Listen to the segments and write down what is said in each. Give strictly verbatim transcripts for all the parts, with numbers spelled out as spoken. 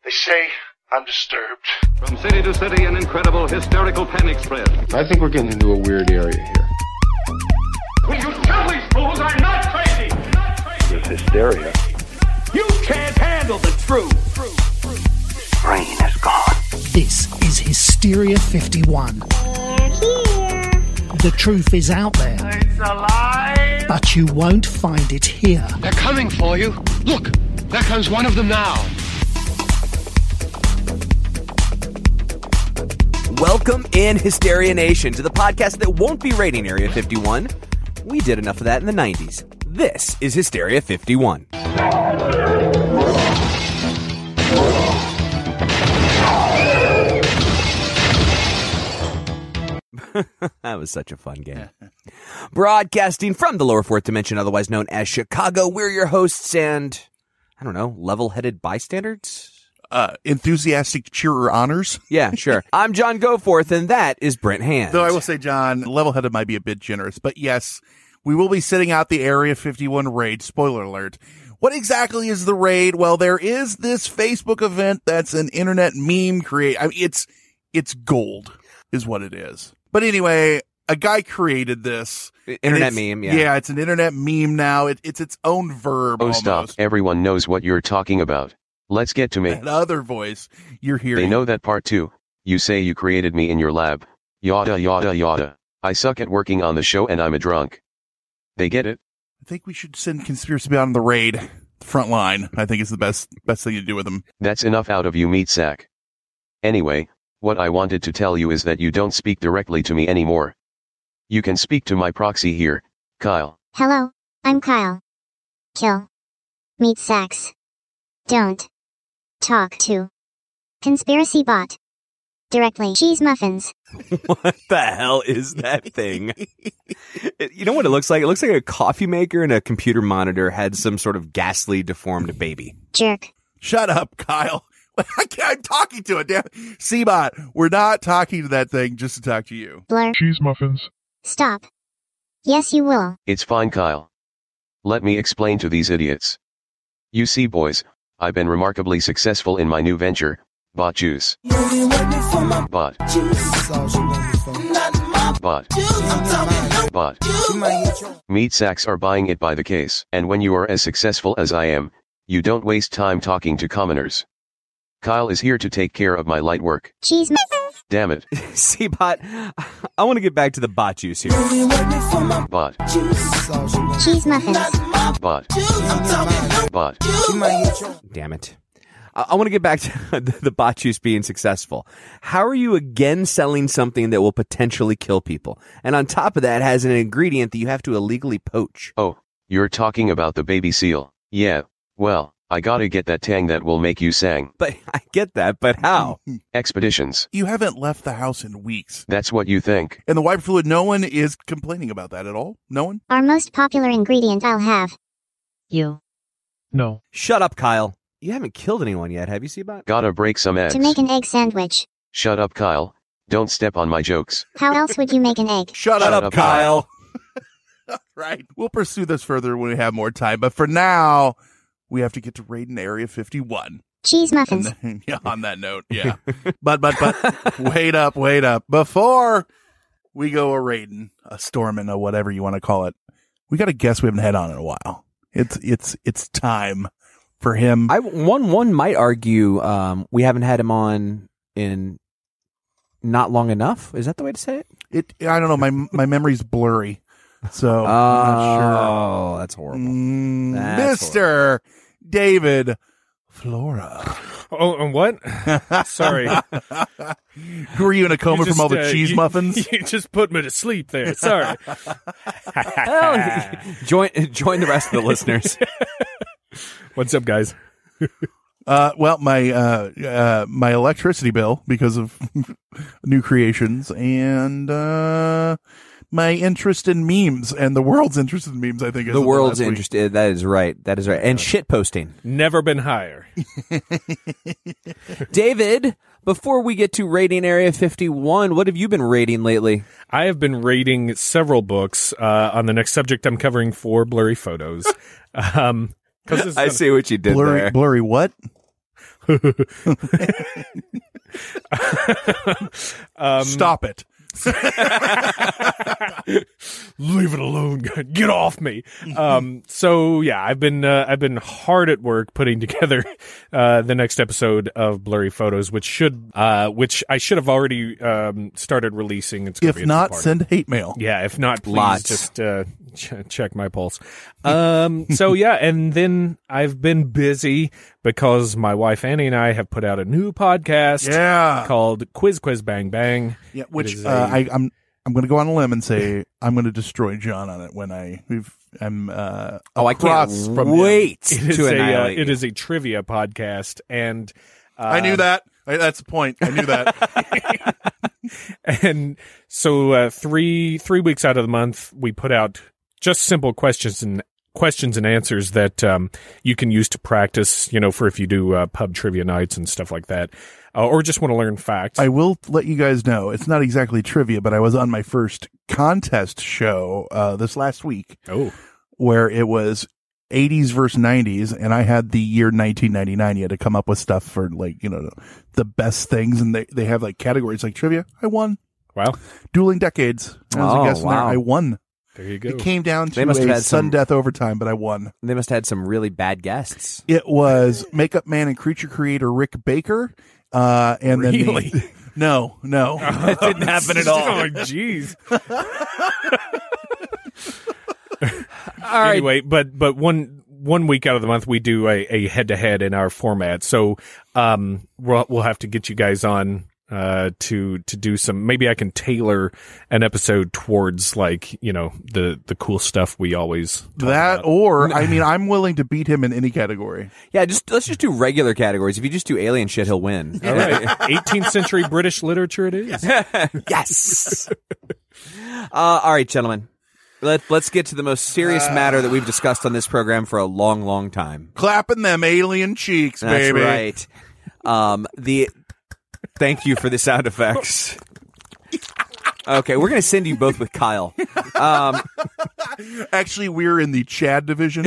They say I'm disturbed. From city to city, an incredible hysterical panic spread. I think we're getting into a weird area here. Will you tell these fools I'm not crazy? Not crazy. There's hysteria. You can't handle the truth. Brain is gone. This is Hysteria fifty-one. They're here. The truth is out there. It's alive. But you won't find it here. They're coming for you. Look, there comes one of them now. Welcome in, Hysteria Nation, to the podcast that won't be rating Area fifty-one. We did enough of that in the nineties. This is Hysteria fifty-one. That was such a fun game. Broadcasting from the lower fourth dimension, otherwise known as Chicago, we're your hosts and, I don't know, level-headed bystanders? Uh, enthusiastic cheerer honors. Yeah, sure. I'm John Goforth, and that is Brent Hand. Though I will say, John, level-headed might be a bit generous, but yes, we will be sitting out the Area fifty-one raid. Spoiler alert. What exactly is the raid? Well, there is this Facebook event that's an internet meme create. I mean, it's it's gold, is what it is. But anyway, a guy created this internet meme. Yeah, yeah, it's an internet meme now. It, it's its own verb. Oh, almost. stop! Everyone knows what you're talking about. Let's get to me. That other voice you're hearing. They know that part too. You say you created me in your lab. Yada yada yada. I suck at working on the show and I'm a drunk. They get it? I think we should send Conspiracy Beyond the raid. The front line, I think, is the best best thing to do with them. That's enough out of you, meat sack. Anyway, what I wanted to tell you is that you don't speak directly to me anymore. You can speak to my proxy here, Kyle. Hello, I'm Kyle. Kill. Meat sacks. Don't. Talk to. Conspiracy bot. Directly. Cheese muffins. What the hell is that thing? You know what it looks like? It looks like a coffee maker and a computer monitor had some sort of ghastly, deformed baby. Jerk. Shut up, Kyle. I can't, I'm talking to it, damn it. C-Bot, we're not talking to that thing just to talk to you. Blur. Cheese muffins. Stop. Yes, you will. It's fine, Kyle. Let me explain to these idiots. You see, boys, I've been remarkably successful in my new venture, Bot Juice. Bot. Bot. Bot. Meat sacks are buying it by the case, and when you are as successful as I am, you don't waste time talking to commoners. Kyle is here to take care of my light work. Cheese muffins. Damn it. See, Bot, I want to get back to the Bot Juice here. Bot. Cheese muffins. Bot. Bot. Damn it. I, I want to get back to the, the Bot Juice being successful. How are you again selling something that will potentially kill people? And on top of that, has an ingredient that you have to illegally poach. Oh, you're talking about the baby seal. Yeah, well, I gotta get that tang that will make you sang. But I get that, but how? Expeditions. You haven't left the house in weeks. That's what you think. And the wiper fluid, no one is complaining about that at all? No one? Our most popular ingredient I'll have. You. No. Shut up, Kyle. You haven't killed anyone yet, have you, C-Bot? Gotta break some eggs. To make an egg sandwich. Shut up, Kyle. Don't step on my jokes. How else would you make an egg? Shut, Shut up, up, Kyle. Right. We'll pursue this further when we have more time. But for now, we have to get to raiding Area fifty-one. Cheese muffins. And then, yeah, on that note, yeah. but, but, but, wait up, wait up. Before we go a raiding, a storming, or whatever you want to call it, we got a guest we haven't had on in a while. It's, it's, it's time for him. I, one, one might argue um, we haven't had him on in not long enough. Is that the way to say it? It, I don't know. My, my memory's blurry. So, oh, I'm not sure. Oh, that's horrible. Mm, That's Mister David Flora. Oh, and what? Sorry. Who are you in a coma just, from all the uh, cheese you, muffins? You just put me to sleep there. Sorry. Well, join, join the rest of the listeners. What's up, guys? Uh, well, my, uh, uh, my electricity bill because of new creations and, uh, my interest in memes and the world's interest in memes, I think. Is The world's last week. interested. That is right. That is right. And shit posting. Never been higher. David, before we get to rating Area fifty-one, what have you been rating lately? I have been rating several books. Uh, on the next subject, I'm covering four blurry photos. Um, 'cause this is I gonna- see what you did Blurry, there. blurry what? um, Stop it. Leave it alone. Get off me. Um, so yeah, I've been uh, I've been hard at work putting together uh, the next episode of Blurry Photos, which should uh, which I should have already um, started releasing. It's gonna If be a not, two-parter. send hate mail. Yeah, if not, please Lots. just uh, ch- check my pulse. Um, so yeah, and then I've been busy because my wife Annie and I have put out a new podcast. Yeah. called Quiz Quiz Bang Bang. Yeah, It which is uh, a- I, I'm I'm going to go on a limb and say I'm going to destroy John on it when I we've, I'm uh, Oh, I can't across from him. wait It is to a uh, annihilate it you. is a trivia podcast, and uh, I knew that. I, that's the point. I knew that. and so uh, three three weeks out of the month, we put out just simple questions and questions and answers that um, you can use to practice. You know, for if you do uh, pub trivia nights and stuff like that, uh, or just want to learn facts. I will let you guys know it's not exactly trivia, but I was on my first contest show uh, this last week. Oh, where it was eighties versus nineties, and I had the year nineteen ninety-nine. You had to come up with stuff for, like, you know, the best things, and they, they have like categories like trivia. I won. Wow. Dueling decades. I was Oh, a guest in there. wow. I won. There you go. It came down to They must have a had sudden some- death overtime, but I won. They must have had some really bad guests. It was Makeup Man and Creature Creator Rick Baker. Uh, and Really? then the, no, no, that didn't happen at all. Oh, jeez. All right. Anyway, but but one one week out of the month we do a, a head to head in our format. So um we'll we'll have to get you guys on uh to to do some, maybe I can tailor an episode towards, like, you know, the the cool stuff we always talk That, about. or, I mean, I'm willing to beat him in any category. Yeah, just let's just do regular categories. If you just do alien shit, he'll win. All right. eighteenth century British literature it is. Yes. uh, all right, gentlemen. Let, let's get to the most serious matter that we've discussed on this program for a long, long time. Clapping them alien cheeks, That's baby. right. Um, the thank you for the sound effects. Okay, we're gonna send you both with Kyle. Um, Actually, we're in the Chad division.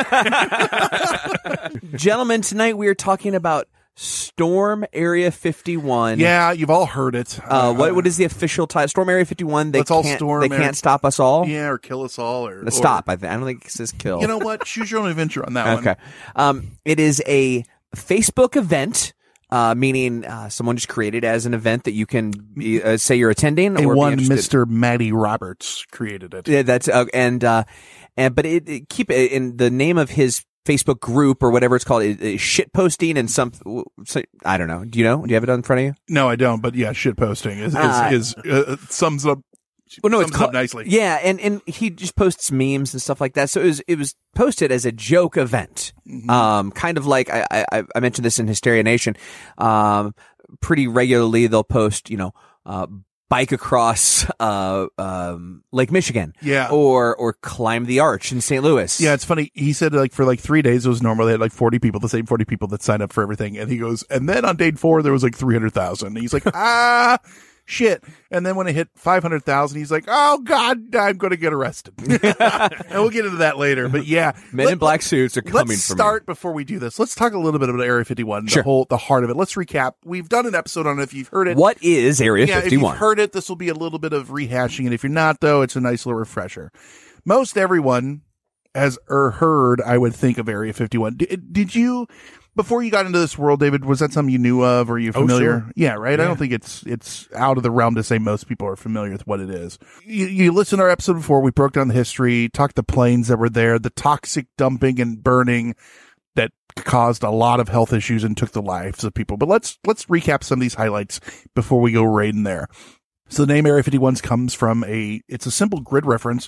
gentlemen, tonight we are talking about Storm Area fifty-one. Yeah, you've all heard it. Uh, what what is the official title? Storm Area fifty-one. They Let's all can't. storm They Area- can't stop us all. Yeah, or kill us all, or, Uh, or Stop. I, th- I don't think it says kill. You know what? Choose your own adventure on that Okay. one. Um, it is a Facebook event, uh, meaning uh, someone just created as an event that you can be, uh, say you're attending. A or be one interested- Mister Matty Roberts created it. Yeah, that's uh, and uh, and but it, it keep it in the name of his Facebook group or whatever it's called. It, it, shit posting and some. So, I don't know. Do you know? Do you have it in front of you? No, I don't. But yeah, shit posting is is, Uh, is uh, sums up. Well, no, sums it's called, up nicely. Yeah, and, and he just posts memes and stuff like that. So it was it was posted as a joke event, Mm-hmm. um, kind of like I, I I mentioned this in Hysteria Nation. Um, pretty regularly they'll post, you know, uh, bike across uh um Lake Michigan, Yeah. or or climb the arch in Saint Louis. Yeah, it's funny. He said like for like three days it was normal. They had like forty people, the same forty people that signed up for everything. And he goes, and then on day four there was like three hundred thousand. He's like, ah, shit. And then when it hit five hundred thousand, he's like, oh God, I'm going to get arrested. And we'll get into that later. But yeah, Men in black suits are coming Let's for me. start before we do this. Let's talk a little bit about Area fifty-one, Sure. the whole, the heart of it. Let's recap. We've done an episode on it. If you've heard it, What is Area yeah, if fifty-one? you've heard it, this will be a little bit of rehashing. And if you're not, though, it's a nice little refresher. Most everyone has er, heard, I would think, of Area fifty-one. Did, did you, before you got into this world, David, was that something you knew of? Or are you Oh, familiar? sure. Yeah, right? I Yeah. don't think it's it's out of the realm to say most people are familiar with what it is. You, you listened to our episode before. We broke down the history, talked the planes that were there, the toxic dumping and burning that caused a lot of health issues and took the lives of people. But let's let's recap some of these highlights before we go right in there. So the name Area fifty-one comes from a, it's a simple grid reference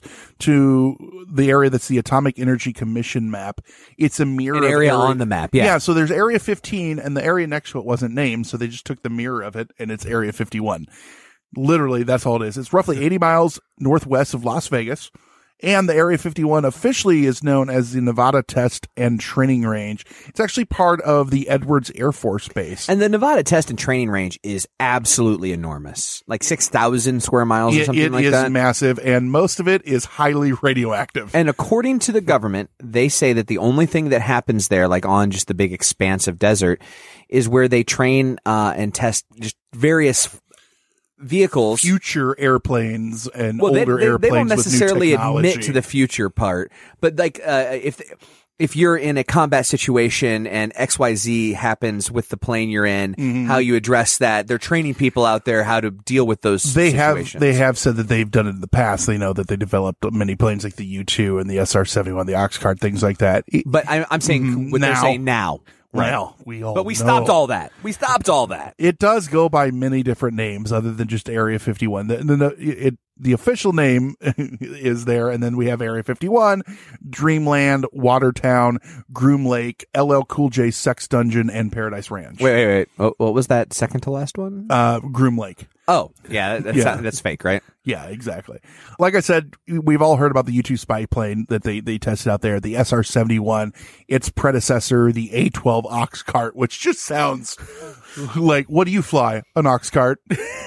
to the area that's the Atomic Energy Commission map. It's a mirror An of area on the map, yeah. Yeah, so there's Area fifteen and the area next to it wasn't named, so they just took the mirror of it and it's Area fifty-one. Literally, that's all it is. It's roughly eighty miles northwest of Las Vegas. And the Area fifty-one officially is known as the Nevada Test and Training Range. It's actually part of the Edwards Air Force Base. And the Nevada Test and Training Range is absolutely enormous. Like six thousand square miles or it, something it like is that. massive, and most of it is highly radioactive. And according to the government, they say that the only thing that happens there, like on just the big expanse of desert, is where they train uh, and test just various vehicles, future airplanes and well, older they, they, airplanes. They don't with necessarily new technology. admit to the future part, but like uh, if if you're in a combat situation and X Y Z happens with the plane you're in, mm-hmm. how you address that. They're training people out there how to deal with those. They situations. have they have said that they've done it in the past. They know that they developed many planes like the U two and the S R seventy-one, the Oxcart, things like that. But I, I'm saying what now, they're saying now. Right. Well, we all but we know. stopped all that. We stopped all that. It does go by many different names other than just Area fifty-one. The, the, it, the official name is there, and then we have Area fifty-one, Dreamland, Watertown, Groom Lake, L L Cool J Sex Dungeon, and Paradise Ranch. Wait, wait, wait. Oh, what was that second to last one? Uh, Groom Lake. Oh, yeah, that's, yeah. Not, that's fake, right? Yeah, exactly. Like I said, we've all heard about the U two spy plane that they, they tested out there, the S R seventy-one, its predecessor, the A twelve Oxcart, which just sounds like, what do you fly? An Oxcart.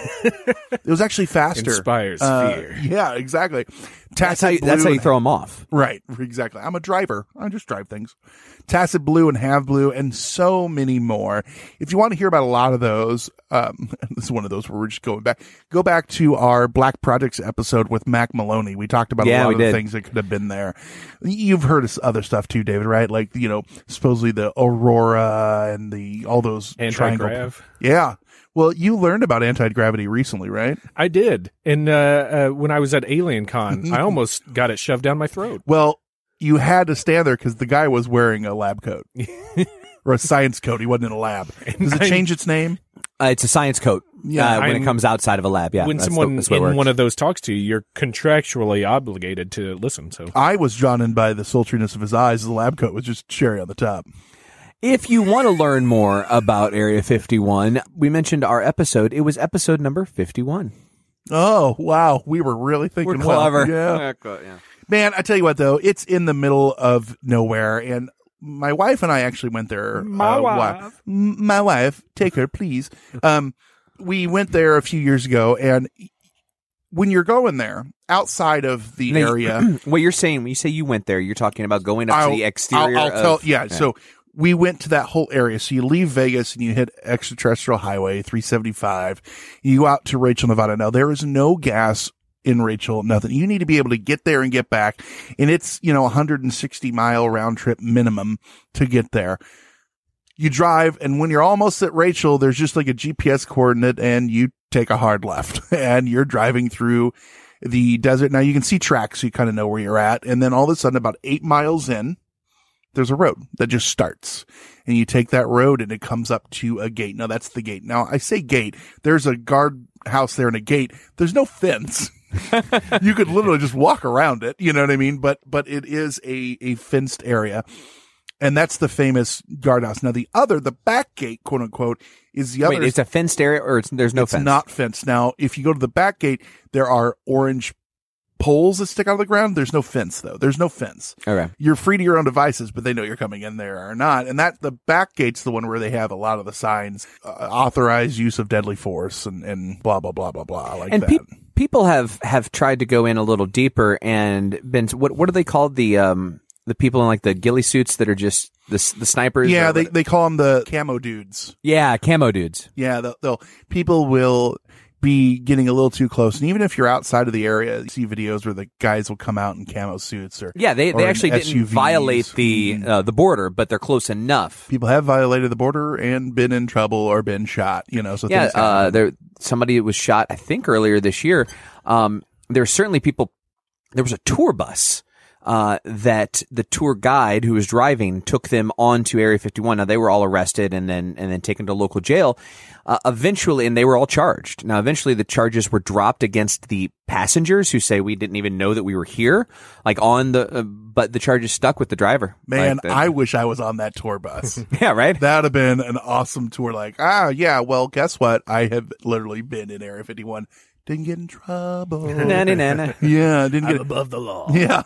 It was actually faster. Inspires uh, fear. Yeah, exactly. That's how, you, that's how you throw them off. Right, exactly. I'm a driver. I just drive things. Tacit Blue and Have Blue and so many more. If you want to hear about a lot of those, um, this is one of those where we're just going back. Go back to our Black Projects episode with Mac Maloney. We talked about yeah, a lot of the did. things that could have been there. You've heard of other stuff too, David, right? Like, you know, supposedly the Aurora and the all those triangle. Anti-grav. Yeah. Well, you learned about anti-gravity recently, right? I did. And uh, uh, when I was at Alien Con, I almost got it shoved down my throat. Well, you had to stand there because the guy was wearing a lab coat. Or a science coat. He wasn't in a lab. Does it change its name? Uh, it's a science coat. Yeah, uh, when I'm- it comes outside of a lab. Yeah, when that's someone the, that's what it in works. one of those talks to you, you're contractually obligated to listen. So I was drawn in by the sultriness of his eyes. The lab coat was just cherry on the top. If you want to learn more about Area fifty-one, we mentioned our episode. It was episode number fifty-one. Oh, wow. We were really thinking We're clever. well. Yeah. yeah. Man, I tell you what, though, it's in the middle of nowhere, and my wife and I actually went there. My uh, wife. wha- M- my wife. Take her, please. Um, we went there a few years ago, and when you're going there, outside of the Now, area... What you're saying, when you say you went there, you're talking about going up I'll- to the exterior I'll, I'll tell, of... yeah, so we went to that whole area. So you leave Vegas and you hit Extraterrestrial Highway three seventy-five. You go out to Rachel, Nevada. Now, there is no gas in Rachel, nothing. You need to be able to get there and get back. And it's, you know, one hundred sixty mile round trip minimum to get there. You drive, and when you're almost at Rachel, there's just like a G P S coordinate, and you take a hard left, and you're driving through the desert. Now, you can see tracks, so you kind of know where you're at. And then all of a sudden, about eight miles in, there's a road that just starts, and you take that road and it comes up to a gate. Now that's the gate. Now I say gate, there's a guard house there and a gate. There's no fence. You could literally just walk around it. You know what I mean? But, but it is a, a fenced area, and that's the famous guardhouse. Now the other, the back gate, quote unquote, is the other. Wait, it's a fenced area, or it's, there's no it's fence? not fenced. Now, if you go to the back gate, there are orange poles that stick out of the ground. There's no fence though. There's no fence. Okay. You're free to your own devices, but they know you're coming in there or not. And that the back gate's the one where they have a lot of the signs, uh, authorized use of deadly force and, and blah, blah, blah, blah, blah. Like and that. pe- people have, have tried to go in a little deeper and been, what, what are they called? The, um, the people in like the ghillie suits that are just the, the snipers? yeah, or they, what- they call them the camo dudes. yeah, camo dudes. Yeah. They'll, they'll people will be getting a little too close. And even if you're outside of the area, you see videos where the guys will come out in camo suits or, Yeah, they, or they in actually S U didn't Vs. violate the, uh, the border, but they're close enough. People have violated the border and been in trouble or been shot, you know, so Yeah, things happen. uh, there, somebody was shot, I think earlier this year. Um, there were certainly people, there was a tour bus, uh, that the tour guide who was driving took them onto Area fifty-one. Now they were all arrested and then, and then taken to local jail. Uh, eventually, and they were all charged. Now, eventually the charges were dropped against the passengers who say we didn't even know that we were here, like on the, uh, but the charges stuck with the driver. Man, Like the- I wish I was on that tour bus. yeah, right? That would have been an awesome tour. Like, ah, yeah, well, guess what? I have literally been in Area fifty-one Didn't get in trouble. Na, na, na, na. Yeah, didn't I'm get above the law. Yeah.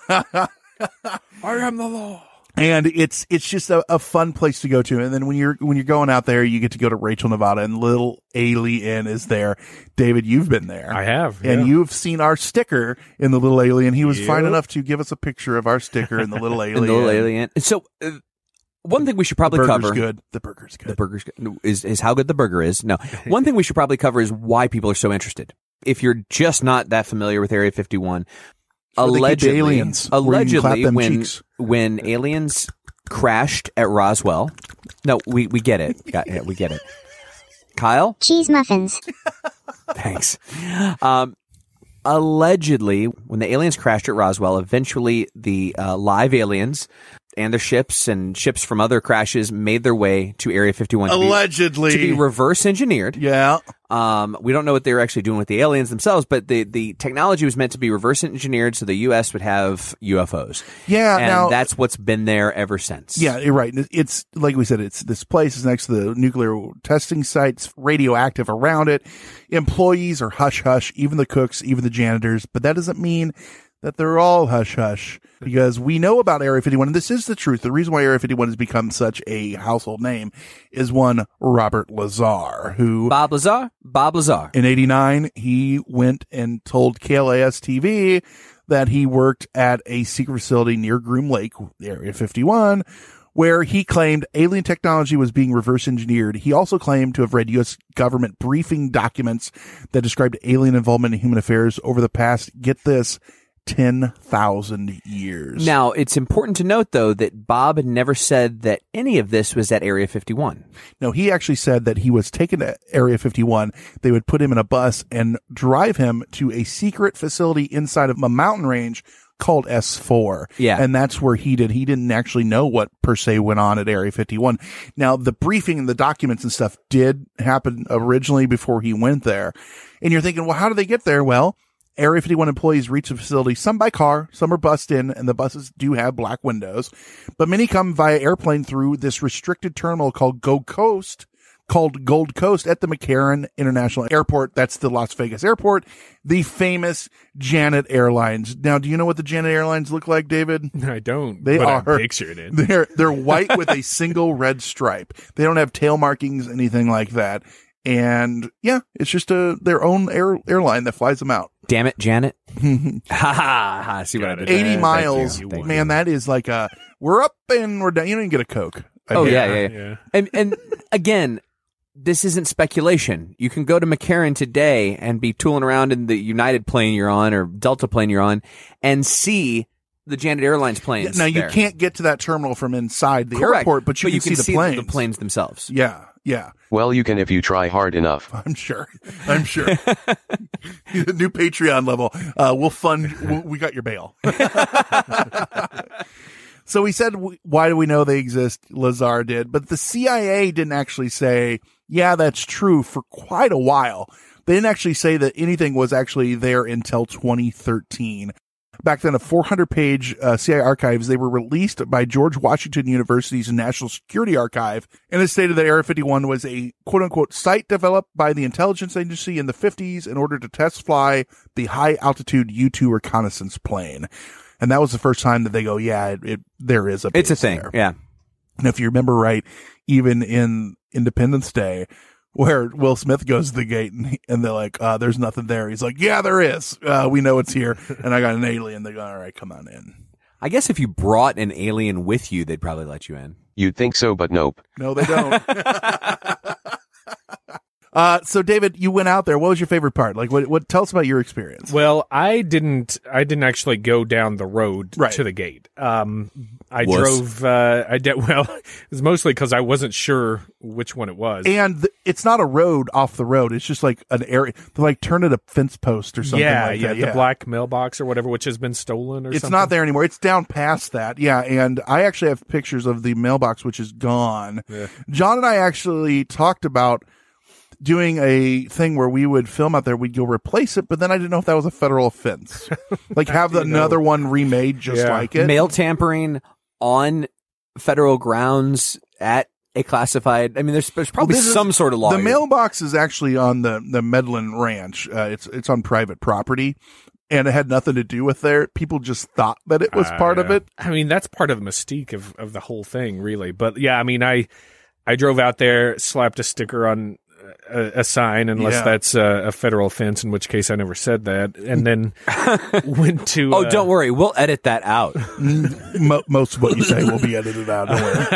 I am the law. And it's it's just a, a fun place to go to. And then when you're when you're going out there, you get to go to Rachel, Nevada, and Little Alien is there. David, you've been there. I have. And yeah. you've seen our sticker in the Little Alien. He was Yep. fine enough to give us a picture of our sticker in the Little Alien. And the Little Alien. So, uh, one thing we should probably the burger's cover. good. The burger's good. The burger's good. Is, is how good the burger is. No. One thing we should probably cover is why people are so interested. If you're just not that familiar with Area fifty-one, Where they keep the allegedly, aliens, where you can clap allegedly them when, cheeks. when aliens crashed at Roswell. No, we, we get it. Got, yeah, we get it. Kyle? Cheese muffins. Thanks. Um, allegedly, when the aliens crashed at Roswell, eventually the uh, live aliens and their ships and ships from other crashes made their way to Area fifty-one. To Allegedly. Be, to be reverse engineered. Yeah. Um, we don't know what they were actually doing with the aliens themselves, but the, the technology was meant to be reverse engineered so the U S would have U F Os. Yeah. And now, that's what's been there ever since. Yeah, you're right. It's like we said, it's this place is next to the nuclear testing sites, radioactive around it. Employees are hush hush, even the cooks, even the janitors. But that doesn't mean that they're all hush hush, because we know about Area fifty-one, and this is the truth. The reason why Area fifty-one has become such a household name is one Robert Lazar, who Bob Lazar, Bob Lazar. In eighty-nine, he went and told K L A S T V that he worked at a secret facility near Groom Lake, Area fifty-one, where he claimed alien technology was being reverse engineered. He also claimed to have read U S government briefing documents that described alien involvement in human affairs over the past, get this, ten thousand years. Now, it's important to note, though, that Bob had never said that any of this was at Area fifty-one. No, he actually said that he was taken to Area fifty-one. They would put him in a bus and drive him to a secret facility inside of a mountain range called S four. Yeah. And that's where he did. He didn't actually know what per se went on at Area fifty-one. Now, the briefing and the documents and stuff did happen originally before he went there. And you're thinking, well, how did they get there? Well, Area fifty-one employees reach the facility, some by car, some are bussed in, and the buses do have black windows. But many come via airplane through this restricted terminal called Gold Coast, called Gold Coast at the McCarran International Airport. That's the Las Vegas airport, the famous Janet Airlines. Now, do you know what the Janet Airlines look like, David? I don't. They but are. I pictured it. They're, they're white with a single red stripe. They don't have tail markings, anything like that. And yeah, it's just a, their own air, airline that flies them out. Damn it, Janet. Ha ha ha. See what I did there? eighty Thank miles. you. Thank Man, you. that is like a, we're up and we're down. You don't even get a Coke. I Oh, think. yeah, yeah, yeah. yeah. And, and again, this isn't speculation. You can go to McCarran today and be tooling around in the United plane you're on or Delta plane you're on and see the Janet Airlines planes. Now, you there. can't get to that terminal from inside the Correct. airport, but you can, can see the planes. the planes themselves. Yeah, yeah. Well, you can if you try hard enough. I'm sure. I'm sure. New Patreon level. Uh, we'll fund. We'll, we got your bail. So we said, why do we know they exist? Lazar did, but the C I A didn't actually say, yeah, that's true for quite a while. They didn't actually say that anything was actually there until twenty thirteen. Back then, a four hundred page uh, C I A archives, they were released by George Washington University's National Security Archive, and it stated that Area fifty-one was a quote-unquote site developed by the intelligence agency in the fifties in order to test fly the high-altitude U two reconnaissance plane. And that was the first time that they go, yeah, it, it there is a base It's a thing, there. yeah. And if you remember right, even in Independence Day, where Will Smith goes to the gate and, and they're like, uh, there's nothing there. He's like, yeah, there is. Uh, we know it's here. And I got an alien. They go, all right, come on in. I guess if you brought an alien with you, they'd probably let you in. You'd think so, but nope. No, they don't. Uh, so David, you went out there. What was your favorite part? Like, what, what, tell us about your experience. Well, I didn't, I didn't actually go down the road Right. to the gate. Um, I Wuss. drove, uh, I did, well, it was mostly because I wasn't sure which one it was. And th- it's not a road off the road. It's just like an area. They're like turn it a fence post or something yeah, like yeah, that. the black mailbox or whatever, which has been stolen or It's something. not there anymore. It's down past that. Yeah. And I actually have pictures of the mailbox, which is gone. Yeah. John and I actually talked about doing a thing where we would film out there. We'd go replace it, but then I didn't know if that was a federal offense. Like have You another know. one remade just Yeah. like it. Mail tampering on federal grounds at a classified? I mean, there's, there's probably Well, this some is- sort of law. The here. mailbox is actually on the the Medlin Ranch. Uh, it's it's on private property, and it had nothing to do with there. People just thought that it was Uh, part of yeah. it. I mean, that's part of the mystique of, of the whole thing, really. But yeah, I mean, I I drove out there, slapped a sticker on a, a sign, unless Yeah. that's a, a federal offense, in which case I never said that, and then went to. Oh, uh, don't worry. We'll edit that out. Mo- most of what you say will be edited out. Don't worry.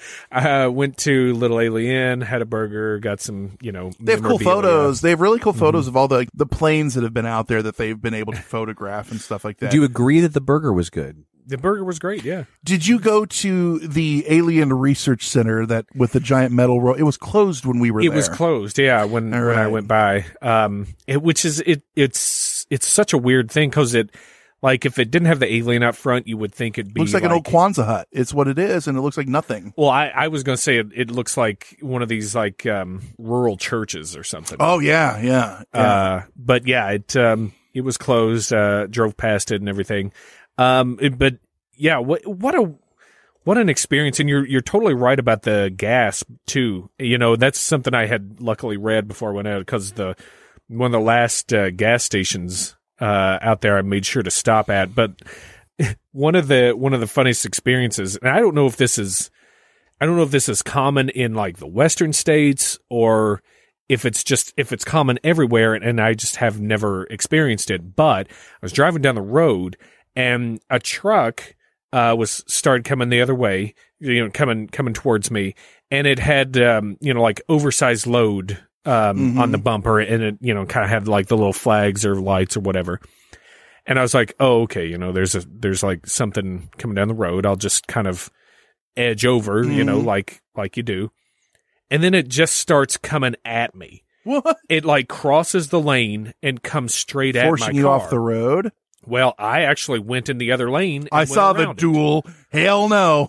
I went to Little Alien, had a burger, got some, you know, They have cool memorabilia. photos. They have really cool photos of all the the planes that have been out there that they've been able to photograph and stuff like that. Do you agree that the burger was good? The burger was great, yeah. Did you go to the Alien Research Center that with the giant metal row? It was closed when we were It there. was closed, yeah, when, All when I right. went by. Um, it, which is it. It's it's such a weird thing because it, like, if it didn't have the alien up front, you would think it'd be Looks like, an old Kwanzaa hut. It's what it is, and it looks like nothing. Well, I, I was going to say it, it looks like one of these like um, rural churches or something. Oh yeah, yeah. yeah. Uh, but yeah, it um, it was closed. Uh, drove past it and everything. Um, it- but yeah, what what a what an experience! And you're you're totally right about the gas too. You know, that's something I had luckily read before I went out because the one of the last uh, gas stations uh, out there I made sure to stop at. But one of the one of the funniest experiences, and I don't know if this is I don't know if this is common in like the Western states or if it's just if it's common everywhere, and, and I just have never experienced it. But I was driving down the road and a truck uh, was started coming the other way, you know, coming coming towards me, and it had um, you know like oversized load um, Mhm. on the bumper, and it you know kind of had like the little flags or lights or whatever. And I was like, oh, okay, you know, there's a there's like something coming down the road. I'll just kind of edge over, you know, Mhm. like like you do. And then it just starts coming at me. What? It like crosses the lane and comes straight at my Forcing you car. off the road. Well, I actually went in the other lane. And I went saw the around it. duel. Hell no.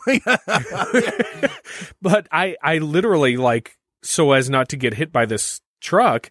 But I, I literally like, so as not to get hit by this truck,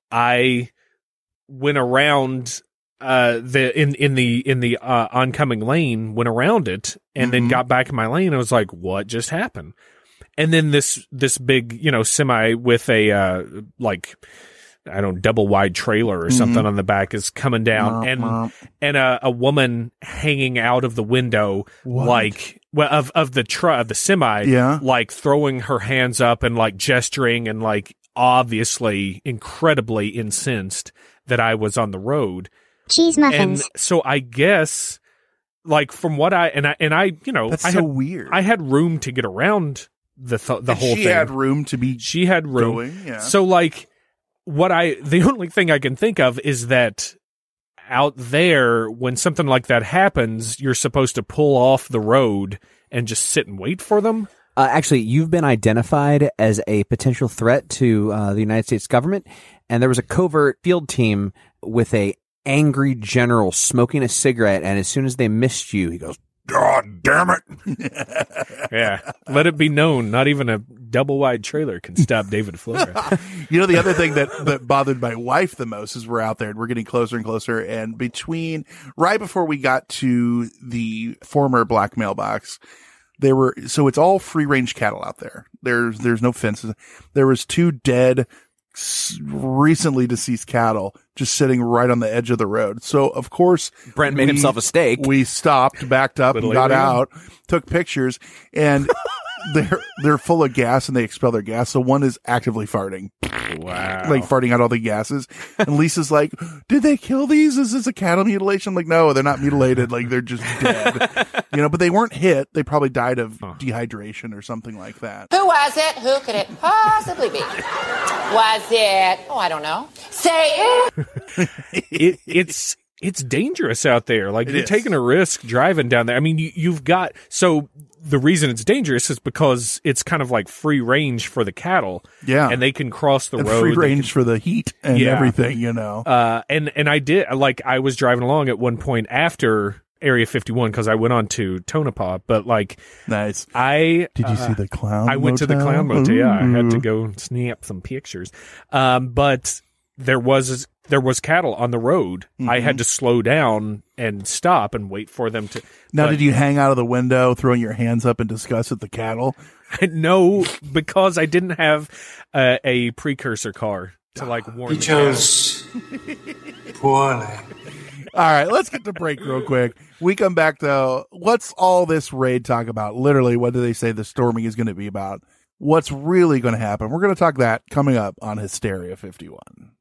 I went around uh the in in the in the uh, oncoming lane, went around it, and then Mhm. got back in my lane. I was like, what just happened? And then this this big, you know, semi with a uh like I don't know, double wide trailer or something Mhm. on the back is coming down, Mwah, and mwah. and a, a woman hanging out of the window, What? like well of of the truck of the semi, Yeah. like throwing her hands up and like gesturing and like obviously incredibly incensed that I was on the road. Cheese muffins. And so I guess, like from what I and I and I, you know, That's I so had weird. I had room to get around the th- the And whole she thing. had room to be She had room. going. Yeah. So like, what I the only thing I can think of is that out there, when something like that happens, you're supposed to pull off the road and just sit and wait for them. Uh, actually, you've been identified as a potential threat to uh, the United States government, and there was a covert field team with a angry general smoking a cigarette, and as soon as they missed you, he goes, God damn it. Yeah, let it be known, not even a double wide trailer can stop David Flora. You know, the other thing that, that bothered my wife the most is we're out there and we're getting closer and closer. And between right before we got to the former black mailbox, there were, so it's all free range cattle out there. There's, there's no fences. There was two dead, s- recently deceased cattle just sitting right on the edge of the road. So of course, Brent made we- himself a steak. We stopped, backed up, and Little got alien. out, took pictures, and they're they're full of gas and they expel their gas. So one is actively farting, Wow. like farting out all the gases. And Lisa's like, "Did they kill these? Is this a cattle mutilation?" I'm like, no, they're not mutilated. Like they're just dead, you know. But they weren't hit. They probably died of dehydration or something like that. Who was it? Who could it possibly be? Was it? Oh, I don't know. Say it. it, it's it's dangerous out there. Like It you're is. taking a risk driving down there. I mean, you, you've got so the reason it's dangerous is because it's kind of like free range for the cattle. Yeah. and they can cross the And road. free They range can- for the heat and Yeah. everything, you know. uh, and and I did like I was driving along at one point after Area fifty-one because I went on to Tonopah, but like Nice. I Did you uh, see the clown? I went to the motel? clown motel. Yeah, I had to Ooh. go snap some pictures. Um, but there was there was cattle on the road. I Mm-hmm. had to slow down and stop and wait for them to. Now, but- did you hang out of the window, throwing your hands up in disgust at the cattle? No, because I didn't have uh, a precursor car to like warn. He chose poorly. All right, let's get to break real quick. We come back to what's all this raid talk about? Literally, what do they say the storming is going to be about? What's really going to happen? We're going to talk that coming up on Hysteria fifty-one.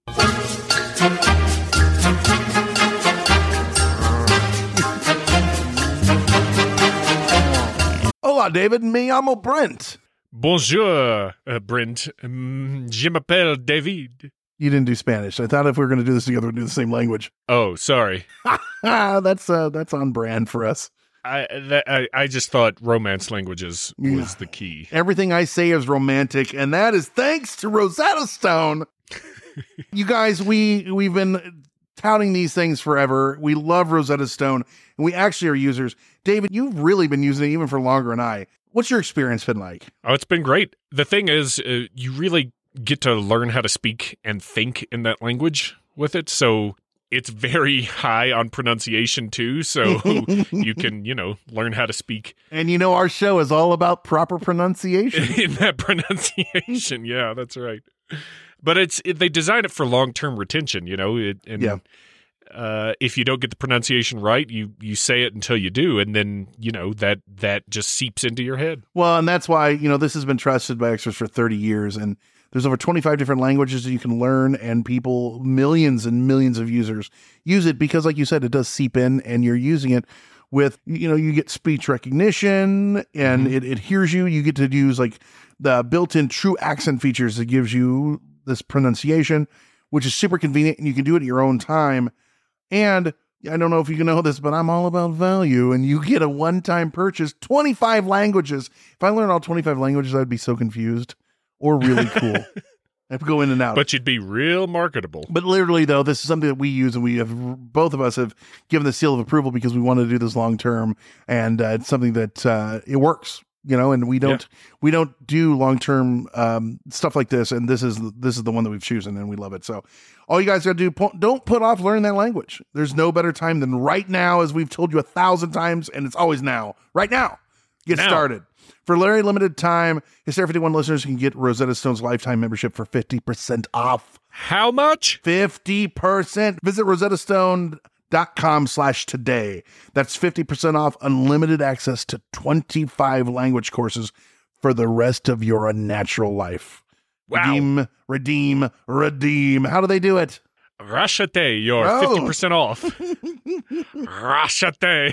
Hola, David. Me llamo Brent. Bonjour, uh, Brent. Um, je m'appelle David. You didn't do Spanish. I thought if we were going to do this together, we'd do the same language. Oh, sorry. that's uh, that's on brand for us. I, that, I I just thought romance languages was yeah. the key. Everything I say is romantic, and that is thanks to Rosetta Stone. You guys, we we've been touting these things forever. We love Rosetta Stone, and we actually are users. David, you've really been using it even for longer than I. What's your experience been like? Oh, it's been great. The thing is, uh, you really get to learn how to speak and think in that language with it. So it's very high on pronunciation too. So you can, you know, learn how to speak. And you know, our show is all about proper pronunciation. In that pronunciation. Yeah, that's right. But it's it, they design it for long-term retention, you know, it, and yeah. uh, if you don't get the pronunciation right, you, you say it until you do. And then, you know, that, that just seeps into your head. Well, and that's why, you know, this has been trusted by experts for thirty years. And there's over twenty-five different languages that you can learn, and people, millions and millions of users use it because, like you said, it does seep in, and you're using it with, you know, you get speech recognition, and mm-hmm. it, it hears you. You get to use like the built-in true accent features that gives you this pronunciation, which is super convenient, and you can do it at your own time. And I don't know if you know this, but I'm all about value, and you get a one-time purchase, twenty-five languages. If I learned all twenty-five languages, I'd be so confused. Or really cool. I have to go in and out. But you'd be real marketable. But literally, though, this is something that we use, and we have, both of us have given the seal of approval because we want to do this long term, and uh, it's something that uh, it works, you know. And we don't yeah. we don't do long term um, stuff like this, and this is this is the one that we've chosen, and we love it. So, all you guys got to do, don't put off learning that language. There's no better time than right now, as we've told you a thousand times, and it's always now. Right now, get now. started. For a very limited time, Hysteria fifty-one listeners can get Rosetta Stone's lifetime membership for fifty percent off. How much? fifty percent. Visit rosettastone.com slash today. That's fifty percent off unlimited access to twenty-five language courses for the rest of your unnatural life. Wow. Redeem, redeem, redeem. How do they do it? Rashate, you're Oh. fifty percent off. Rashate.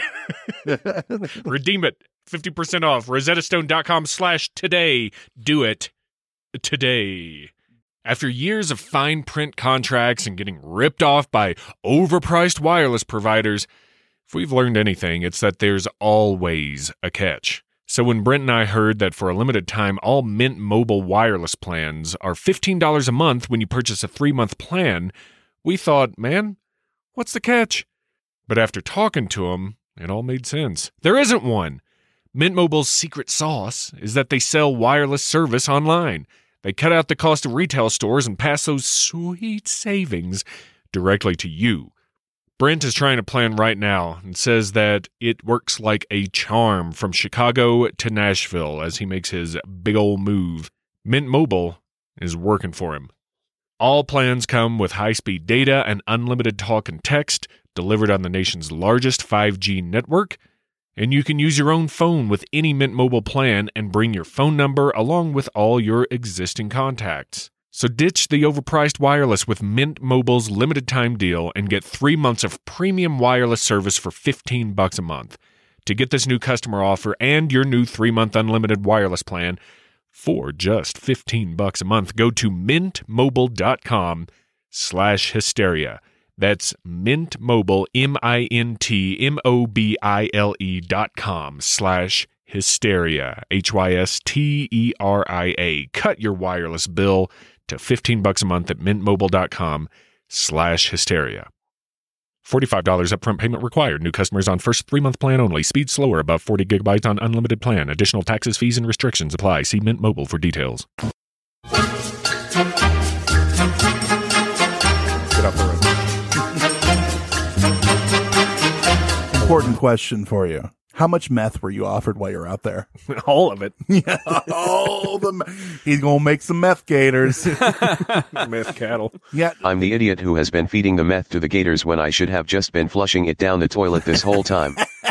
Redeem it. fifty percent off. rosettastone.com slash today. Do it today. After years of fine print contracts and getting ripped off by overpriced wireless providers, if we've learned anything, it's that there's always a catch. So when Brent and I heard that for a limited time, all Mint Mobile wireless plans are fifteen dollars a month when you purchase a three-month plan, we thought, man, what's the catch? But after talking to him, it all made sense. There isn't one. Mint Mobile's secret sauce is that they sell wireless service online. They cut out the cost of retail stores and pass those sweet savings directly to you. Brent is trying a plan right now and says that it works like a charm from Chicago to Nashville as he makes his big ol' move. Mint Mobile is working for him. All plans come with high-speed data and unlimited talk and text delivered on the nation's largest five G network. And you can use your own phone with any Mint Mobile plan and bring your phone number along with all your existing contacts. So ditch the overpriced wireless with Mint Mobile's limited time deal and get three months of premium wireless service for fifteen bucks a month. To get this new customer offer and your new three-month unlimited wireless plan for just fifteen bucks a month, go to mintmobile.com slash hysteria. That's Mint Mobile, M I N T M O B I L E dot com slash hysteria, H Y S T E R I A. Cut your wireless bill to fifteen bucks a month at mintmobile.com slash hysteria. forty-five dollars upfront payment required. New customers on first three-month plan only. Speed slower above forty gigabytes on unlimited plan. Additional taxes, fees, and restrictions apply. See Mint Mobile for details. Get off the road. Important question for you. How much meth were you offered while you're out there? All of it. Yeah, all the. Me- He's gonna make some meth gators. Meth cattle. Yeah. I'm the idiot who has been feeding the meth to the gators when I should have just been flushing it down the toilet this whole time.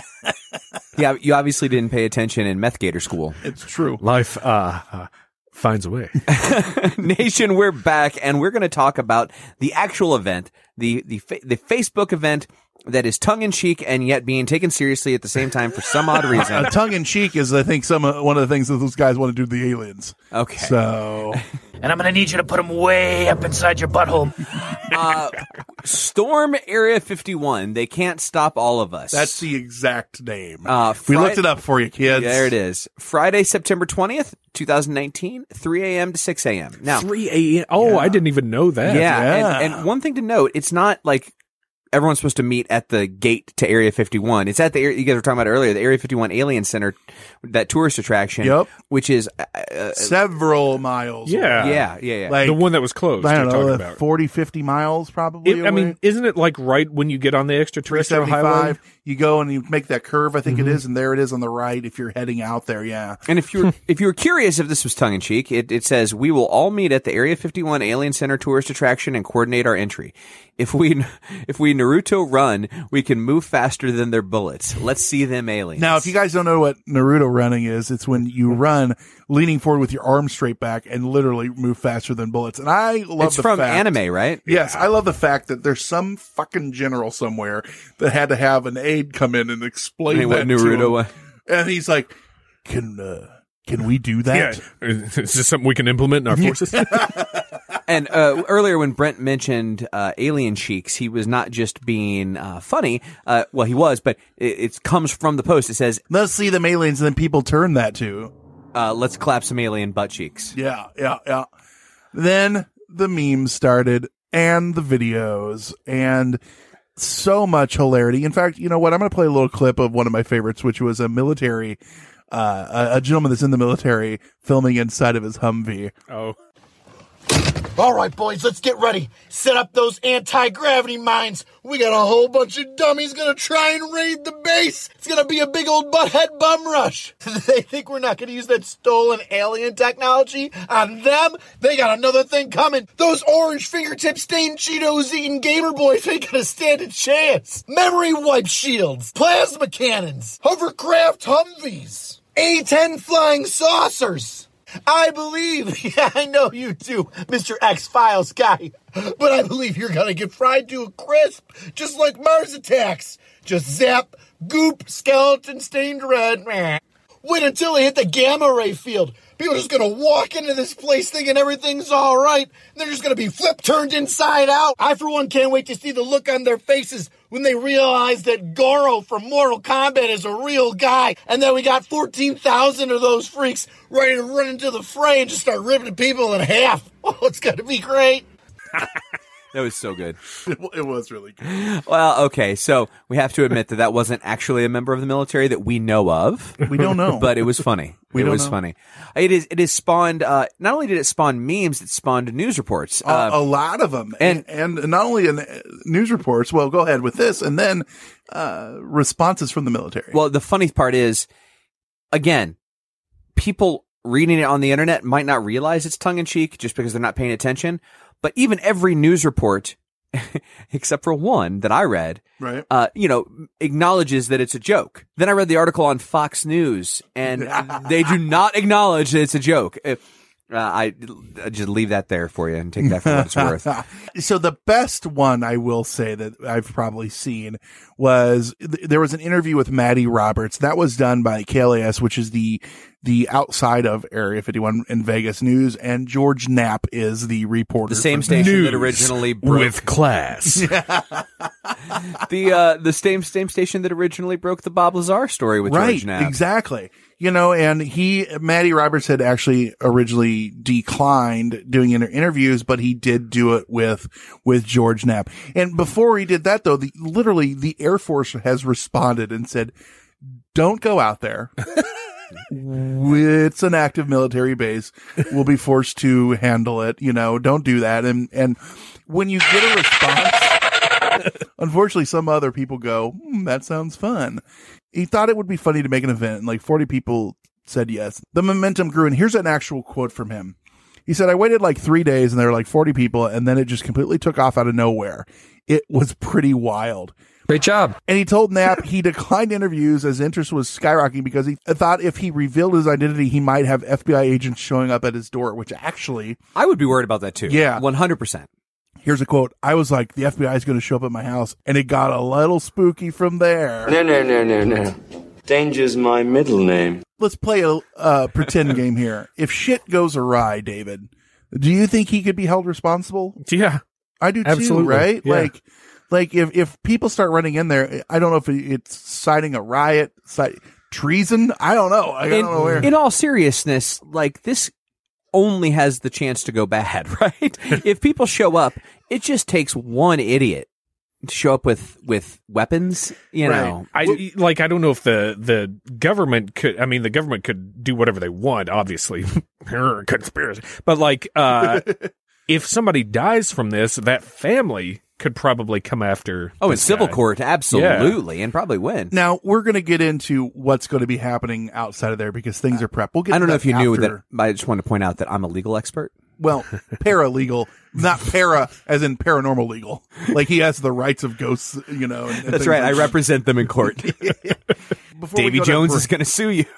Yeah, you obviously didn't pay attention in meth gator school. It's true. Life uh, uh finds a way. Nation, we're back, and we're going to talk about the actual event, the the fa- the Facebook event that is tongue-in-cheek and yet being taken seriously at the same time for some odd reason. Uh, tongue-in-cheek is, I think, some uh, one of the things that those guys want to do to the aliens. Okay. So, And I'm going to need you to put them way up inside your butthole. uh, Storm Area fifty-one. They can't stop all of us. that's the exact name. Uh, we Fri- looked it up for you, kids. There it is. Friday, September twentieth, twenty nineteen, three a.m. to six a.m. Now, three a.m. Oh, Yeah. I didn't even know that. yeah, Yeah. And, and one thing to note, it's not like everyone's supposed to meet at the gate to Area fifty-one. It's at the area you guys were talking about earlier, the Area fifty-one Alien Center, that tourist attraction. Yep. Which is uh, uh, Several miles. Yeah. away. yeah, yeah, yeah. Like, The one that was closed. I you're don't talking know, about. forty, fifty miles probably. It- I away. mean, isn't it like right when you get on the extraterrestrial highway? three seventy-five. You go and you make that curve, I think Mm-hmm. it is, and there it is on the right if you're heading out there, yeah. And if you're if you were curious if this was tongue in cheek, it, it says we will all meet at the Area fifty-one Alien Center tourist attraction and coordinate our entry. If we if we Naruto run, we can move faster than their bullets. Let's see them aliens. Now, if you guys don't know what Naruto running is, it's when you run leaning forward with your arms straight back and literally move faster than bullets. And I love it's the from fact, anime, right? Yes, I love the fact that there's some fucking general somewhere that had to have an aide come in and explain I mean, what that to Naruto him. was. And he's like, "Can uh, can we do that?" Yeah. Is this something we can implement in our forces? And uh, earlier when Brent mentioned uh, alien cheeks, he was not just being uh, funny. Uh, well, he was, but it, it comes from the post. It says, Let's see them aliens, and then people turn that to. uh, let's clap some alien butt cheeks. Yeah, yeah, yeah. Then the memes started and the videos and so much hilarity. In fact, you know what? I'm going to play a little clip of one of my favorites, which was a military, uh, a, a gentleman that's in the military filming inside of his Humvee. Oh. All right, boys, let's get ready. Set up those anti-gravity mines. We got a whole bunch of dummies gonna try and raid the base. It's gonna be a big old butthead bum rush. They think we're not gonna use that stolen alien technology on them? They got another thing coming. Those orange fingertip stained Cheetos eating gamer boys ain't gonna stand a chance. Memory wipe shields, plasma cannons, hovercraft Humvees, A ten flying saucers. I believe, yeah, I know you do, Mister X-Files guy, but I believe you're gonna get fried to a crisp, just like Mars Attacks. Just zap, goop, skeleton stained red. Meh. Wait until they hit the gamma ray field. People are just gonna walk into this place thinking everything's alright, and they're just gonna be flip turned inside out. I, for one, can't wait to see the look on their faces when they realize that Goro from Mortal Kombat is a real guy, and that we got fourteen thousand of those freaks ready to run into the fray and just start ripping people in half. Oh, it's gonna be great. That was so good. It was really good. Well, okay, so we have to admit that that wasn't actually a member of the military that we know of. We don't know. But it was funny. We it don't was know. funny. It is. It has spawned, uh, not only did it spawn memes, it spawned news reports. Uh, Uh, a lot of them. and- And, and not only in uh, news reports, well, go ahead with this, and then uh, responses from the military. well, the funny part is, again, people reading it on the internet might not realize it's tongue-in-cheek just because they're not paying attention. But even every news report, except for one that I read, right. uh, you know, acknowledges that it's a joke. Then I read the article on Fox News, and they do not acknowledge that it's a joke. Uh, I, I just leave that there for you and take that for what it's worth. So the best one I will say that I've probably seen was th- there was an interview with Maddie Roberts that was done by K L A S, which is the the outside of Area fifty-one in Vegas news, and George Knapp is the reporter. The same for- station News that originally broke with class. the uh, the same same station that originally broke the Bob Lazar story with right, George Knapp. exactly. You know, and he, Maddie Roberts had actually originally declined doing inter- interviews, but he did do it with, with George Knapp. And before he did that though, the, literally the Air Force has responded and said, don't go out there. It's an active military base. We'll be forced to handle it. You know, don't do that. And, and when you get a response, Unfortunately, some other people go, hmm, that sounds fun. He thought it would be funny to make an event, and like forty people said yes. The momentum grew, and here's an actual quote from him. He said, I waited like three days, and there were like forty people, and then it just completely took off out of nowhere. It was pretty wild. Great job. And he told Knapp he declined interviews as interest was skyrocketing because he thought if he revealed his identity, he might have F B I agents showing up at his door, which actually... I would be worried about that too. Yeah. one hundred percent. Here's a quote. I was like, the F B I is going to show up at my house, and it got a little spooky from there. No, no, no, no, no. Danger's my middle name. Let's play a uh, pretend game here. If shit goes awry, David, do you think he could be held responsible? Yeah. I do too, Absolutely. right? Yeah. Like... Like, if, if people start running in there, I don't know if it's citing a riot, cite, treason. I don't know. I don't in, know where. In all seriousness, like, this only has the chance to go bad, right? If people show up, it just takes one idiot to show up with, with weapons, you Right. know. I, like, I don't know if the, the government could, I mean, the government could do whatever they want, obviously. Conspiracy. But, like, uh, if somebody dies from this, that family could probably come after. Oh, in this civil guy. court, absolutely, and probably win. Now, we're going to get into what's going to be happening outside of there because things are prepped. We'll get I don't to know that if you knew after. that. I just wanted to point out that I'm a legal expert. Well, paralegal, not para as in paranormal legal. Like he has the rights of ghosts, you know. And, and That's things right. like I that. represent them in court. Before we Davy go to Jones break- is going to sue you.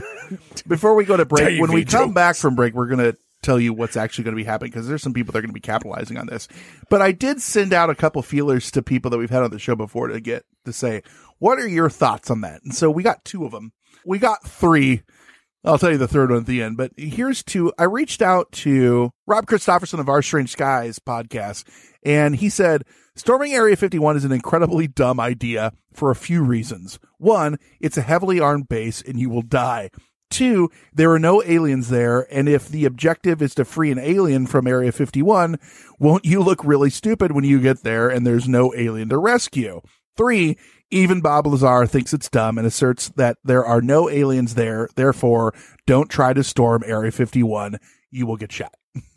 Before we go to break, Davy when we come Jones. back from break, we're going to tell you what's actually going to be happening because there's some people that are going to be capitalizing on this. But I did send out a couple feelers to people that we've had on the show before to get to say, what are your thoughts on that? And so we got two of them. We got three. I'll tell you the third one at the end, but here's two. I reached out to Rob Christopherson of Our Strange Skies podcast, and he said, storming Area fifty-one is an incredibly dumb idea for a few reasons. One, it's a heavily armed base and you will die. Two, there are no aliens there, and if the objective is to free an alien from Area fifty-one, won't you look really stupid when you get there and there's no alien to rescue? Three, even Bob Lazar thinks it's dumb and asserts that there are no aliens there, therefore, don't try to storm Area fifty-one. You will get shot.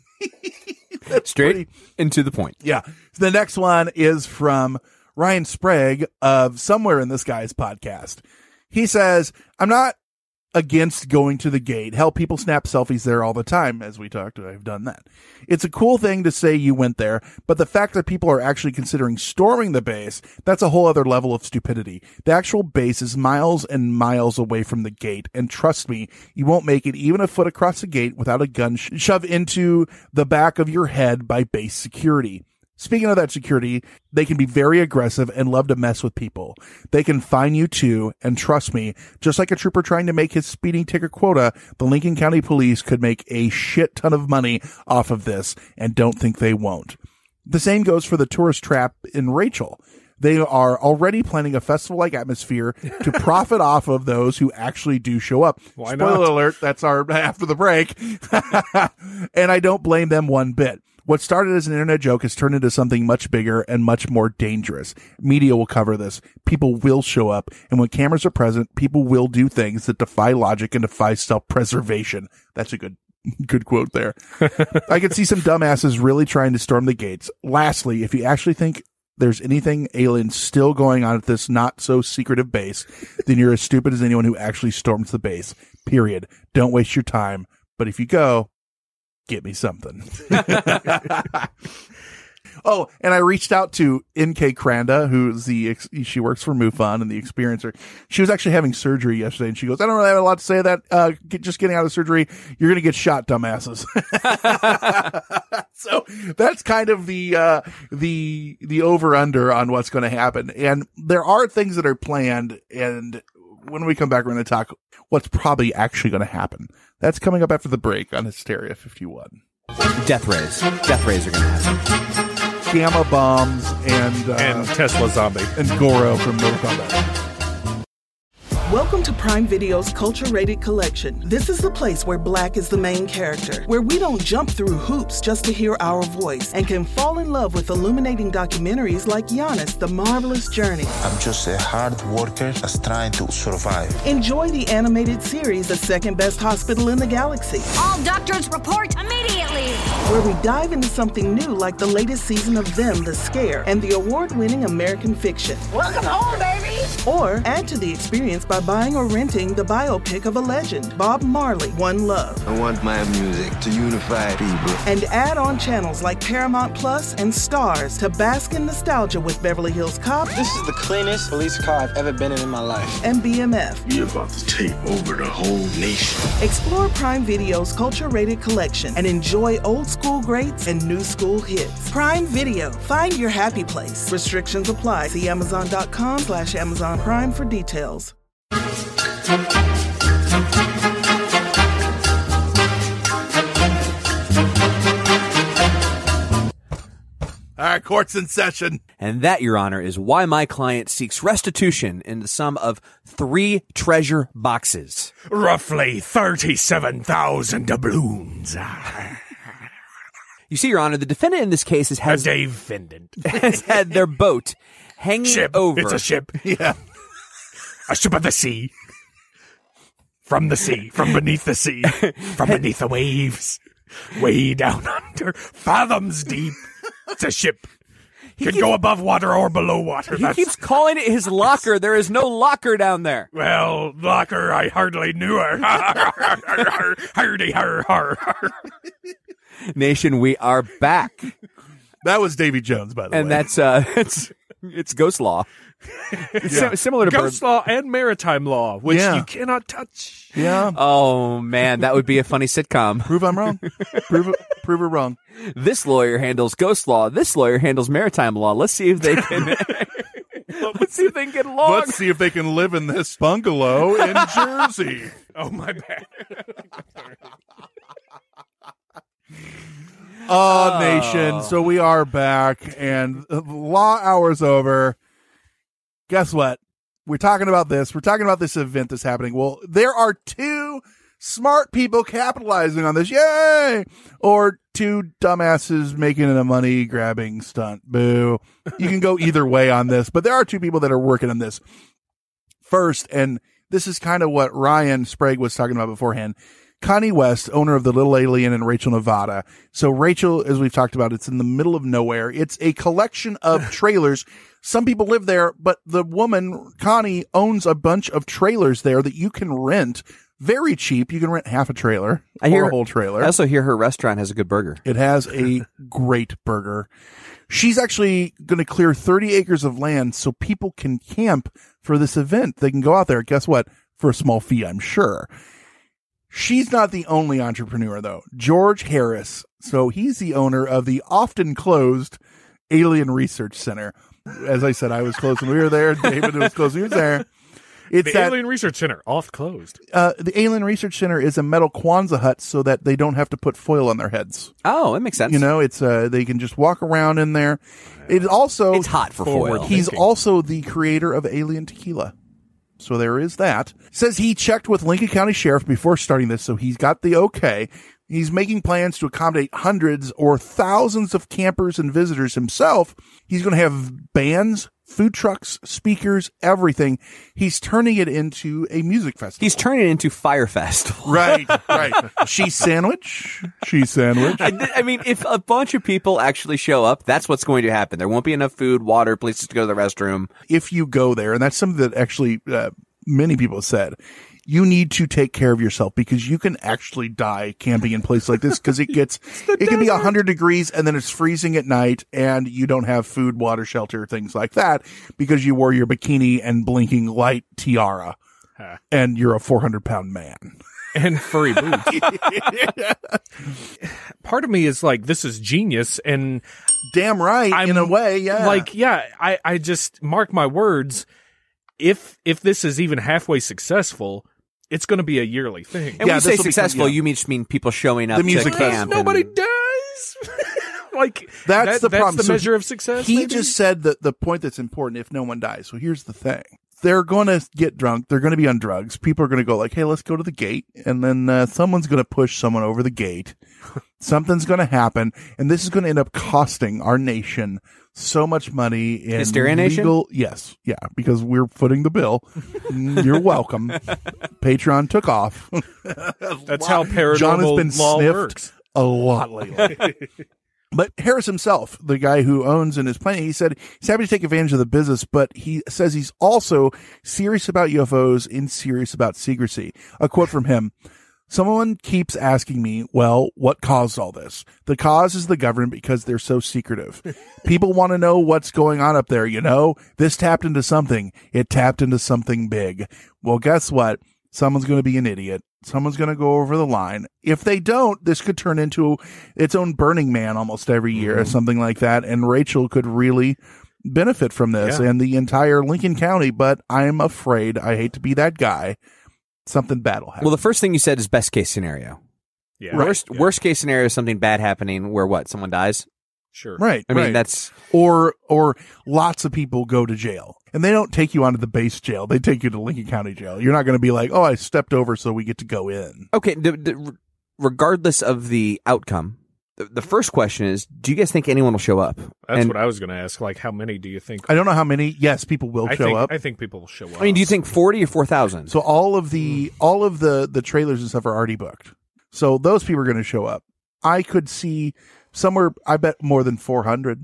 That's Straight pretty- and to the point. Yeah. The next one is from Ryan Sprague of Somewhere in This Guy's podcast. He says, I'm not against going to the gate. Hell, people snap selfies there all the time. As we talked, I've done that. It's a cool thing to say you went there, but the fact that people are actually considering storming the base, that's a whole other level of stupidity. The actual base is miles and miles away from the gate, and trust me, you won't make it even a foot across the gate without a gun sh- shoved into the back of your head by base security. Speaking of that security, they can be very aggressive and love to mess with people. They can fine you too, and trust me, just like a trooper trying to make his speeding ticket quota, the Lincoln County Police could make a shit ton of money off of this, and don't think they won't. The same goes for the tourist trap in Rachel. They are already planning a festival-like atmosphere to profit off of those who actually do show up. Why Spoiler not? alert, that's our after the break. And I don't blame them one bit. What started as an internet joke has turned into something much bigger and much more dangerous. Media will cover this. People will show up. And when cameras are present, people will do things that defy logic and defy self-preservation. That's a good, good quote there. I could see some dumbasses really trying to storm the gates. Lastly, if you actually think there's anything alien still going on at this not so secretive base, then you're as stupid as anyone who actually storms the base. Period. Don't waste your time. But if you go, get me something. Oh, and I reached out to N K Kranda, who's the, she works for MUFON and the Experiencer. She was actually having surgery yesterday, and she goes, I don't really have a lot to say to that. Uh, get, just getting out of surgery, you're going to get shot, dumbasses. So that's kind of the, uh, the, the over under on what's going to happen. And there are things that are planned. And when we come back, we're going to talk what's probably actually going to happen. That's coming up after the break on Hysteria fifty-one. Death rays. Death rays are going to happen. Gamma bombs and uh, and Tesla zombie and Goro from Mortal Kombat. Welcome to Prime Video's Culture-Rated Collection. This is the place where Black is the main character, where we don't jump through hoops just to hear our voice, and can fall in love with illuminating documentaries like Giannis, The Marvelous Journey. I'm just a hard worker that's trying to survive. Enjoy the animated series, The Second Best Hospital in the Galaxy. All doctors report immediately! Where we dive into something new like the latest season of Them, The Scare, and the award-winning American Fiction. Welcome home, baby! Or add to the experience by buying or renting the biopic of a legend, Bob Marley, One Love. I want my music to unify people. And add on channels like Paramount Plus and Stars to bask in nostalgia with Beverly Hills Cop. This is the cleanest police car I've ever been in in my life. And B M F. You're about to take over the whole nation. Explore Prime Video's Culture-Rated Collection and enjoy old school greats and new school hits. Prime Video. Find your happy place. Restrictions apply. See Amazon.com slash Amazon Prime for details. All right, court's in session. And that, Your Honor, is why my client seeks restitution in the sum of three treasure boxes. Roughly thirty-seven thousand doubloons. You see, Your Honor, the defendant in this case has, has, a Dave Fendant. has had their boat hanging ship. over. It's a ship. Yeah. A ship of the sea. From the sea. From beneath the sea. From beneath the waves. Way down under. Fathoms deep. It's a ship. He can keeps, go above water or below water. He That's, keeps calling it his locker. There is no locker down there. Well, locker, I hardly knew her. Hardy har har. Nation, we are back. That was Davy Jones, by the and way. And that's, uh, it's, it's Ghost Law. It's yeah. similar to Ghost Bird- Law and Maritime Law, which yeah. you cannot touch. Yeah. Oh, man, that would be a funny sitcom. Prove I'm wrong. prove it, prove it wrong. This lawyer handles Ghost Law. This lawyer handles Maritime Law. Let's see if they can... Let's see if they can get along. Let's see if they can live in this bungalow in Jersey. Oh, my bad. Oh, uh, nation. So we are back, and the law hour's over. Guess what? We're talking about this. We're talking about this event that's happening. Well, there are two smart people capitalizing on this. Yay! Or two dumbasses making it a money-grabbing stunt. Boo. You can go either way on this, but there are two people that are working on this. First, and this is kind of what Ryan Sprague was talking about beforehand, Connie West, owner of the Little Alien in Rachel, Nevada. So Rachel, as we've talked about, it's in the middle of nowhere. It's a collection of trailers. Some people live there, but the woman, Connie, owns a bunch of trailers there that you can rent very cheap. You can rent half a trailer I or hear, a whole trailer. I also hear her restaurant has a good burger. It has a great burger. She's actually going to clear thirty acres of land so people can camp for this event. They can go out there. Guess what? For a small fee, I'm sure. She's not the only entrepreneur, though. George Harris. So he's the owner of the often closed Alien Research Center. As I said, I was close when we were there. David was close when he was there. It's the Alien Research Center, off closed. Uh, the Alien Research Center is a metal Kwanzaa hut so that they don't have to put foil on their heads. Oh, that makes sense. You know, it's uh, they can just walk around in there. It also it's hot for foil. He's thinking. also the creator of Alien Tequila. So there is that. Says he checked with Lincoln County Sheriff before starting this, so he's got the okay. He's making plans to accommodate hundreds or thousands of campers and visitors himself. He's going to have bands, food trucks, speakers, everything. He's turning it into a music festival. He's turning it into Fire Festival. Right, right. She's sandwich. She's sandwich. I, I mean, if a bunch of people actually show up, that's what's going to happen. There won't be enough food, water, places to go to the restroom. If you go there, and that's something that actually uh, many people have said, you need to take care of yourself because you can actually die camping in places like this because it gets, it can be one hundred degrees and then it's freezing at night and you don't have food, water, shelter, things like that because you wore your bikini and blinking light tiara huh. and you're a four hundred pound man. And furry boots. Part of me is like, this is genius. And damn right, I'm, in a way, yeah. Like, yeah, I, I just mark my words. If, if this is even halfway successful, it's going to be a yearly thing. And yeah, when you say successful, become, yeah. you mean, just mean people showing up the music to camp. Nobody and... dies. like that's that, the that's problem. the so measure of success. He maybe? just said that the point that's important if no one dies. So here's the thing. they're going to get drunk. They're going to be on drugs. People are going to go like, hey, let's go to the gate. And then uh, someone's going to push someone over the gate. Something's going to happen. And this is going to end up costing our nation so much money in Hysteria legal. Nation? Yes. Yeah. Because we're footing the bill. You're welcome. Patreon took off. That's how paranormal John has been law sniffed works. a lot lately. But Harris himself, the guy who owns and is planning, he said he's happy to take advantage of the business, but he says he's also serious about U F Os and serious about secrecy. A quote from him: someone keeps asking me, well, what caused all this? The cause is the government because they're so secretive. People want to know what's going on up there, you know? This tapped into something. It tapped into something big. Well, guess what? Someone's going to be an idiot. Someone's going to go over the line. If they don't, this could turn into its own Burning Man almost every year mm-hmm. or something like that. And Rachel could really benefit from this yeah. and the entire Lincoln County. But I'm afraid, I hate to be that guy, something bad will happen. Well, the first thing you said is best case scenario. Yeah. Worst, yeah. worst case scenario is something bad happening where what? Someone dies? Sure. Right. I mean, right. that's. Or, or lots of people go to jail. And they don't take you onto the base jail. They take you to Lincoln County Jail. You're not going to be like, oh, I stepped over so we get to go in. Okay. The, the, regardless of the outcome, the, the first question is, do you guys think anyone will show up? That's and, what I was going to ask. Like, how many do you think? I don't know how many. Yes, people will I show think, up. I think people will show up. I mean, do you think forty or four thousand? So all of the, all of the, the trailers and stuff are already booked. So those people are going to show up. I could see somewhere, I bet more than four hundred.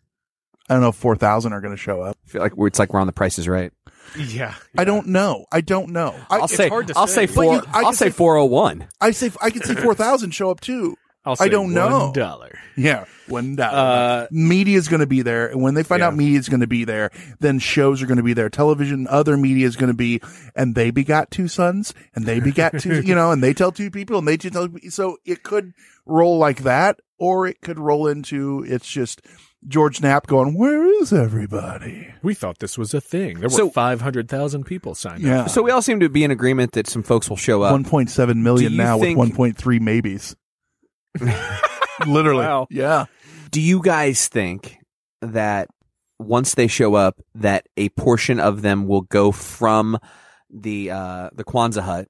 I don't know if four thousand are going to show up. I feel like we're, it's like we're on The Price is Right. Yeah, yeah. I don't know. I don't know. I, I'll say, hard to I'll say. say four, you- I I'll can say say- four oh one. I say, I could see four thousand show up too. I'll say I don't know. one dollar. Yeah, one dollar. Uh, Media's going to be there, and when they find yeah. out media's going to be there, then shows are going to be there. Television, other media is going to be, and they begot two sons, and they begot two, you know, and they tell two people, and they tell. So it could roll like that, or it could roll into it's just George Knapp going, "Where is everybody?" We thought this was a thing. There were So- five hundred thousand people signed Yeah, up. So we all seem to be in agreement that some folks will show up. one point seven million Do you now think- with one point three maybes. Literally, Wow. yeah. Do you guys think that once they show up, that a portion of them will go from the uh, the Kwanzaa hut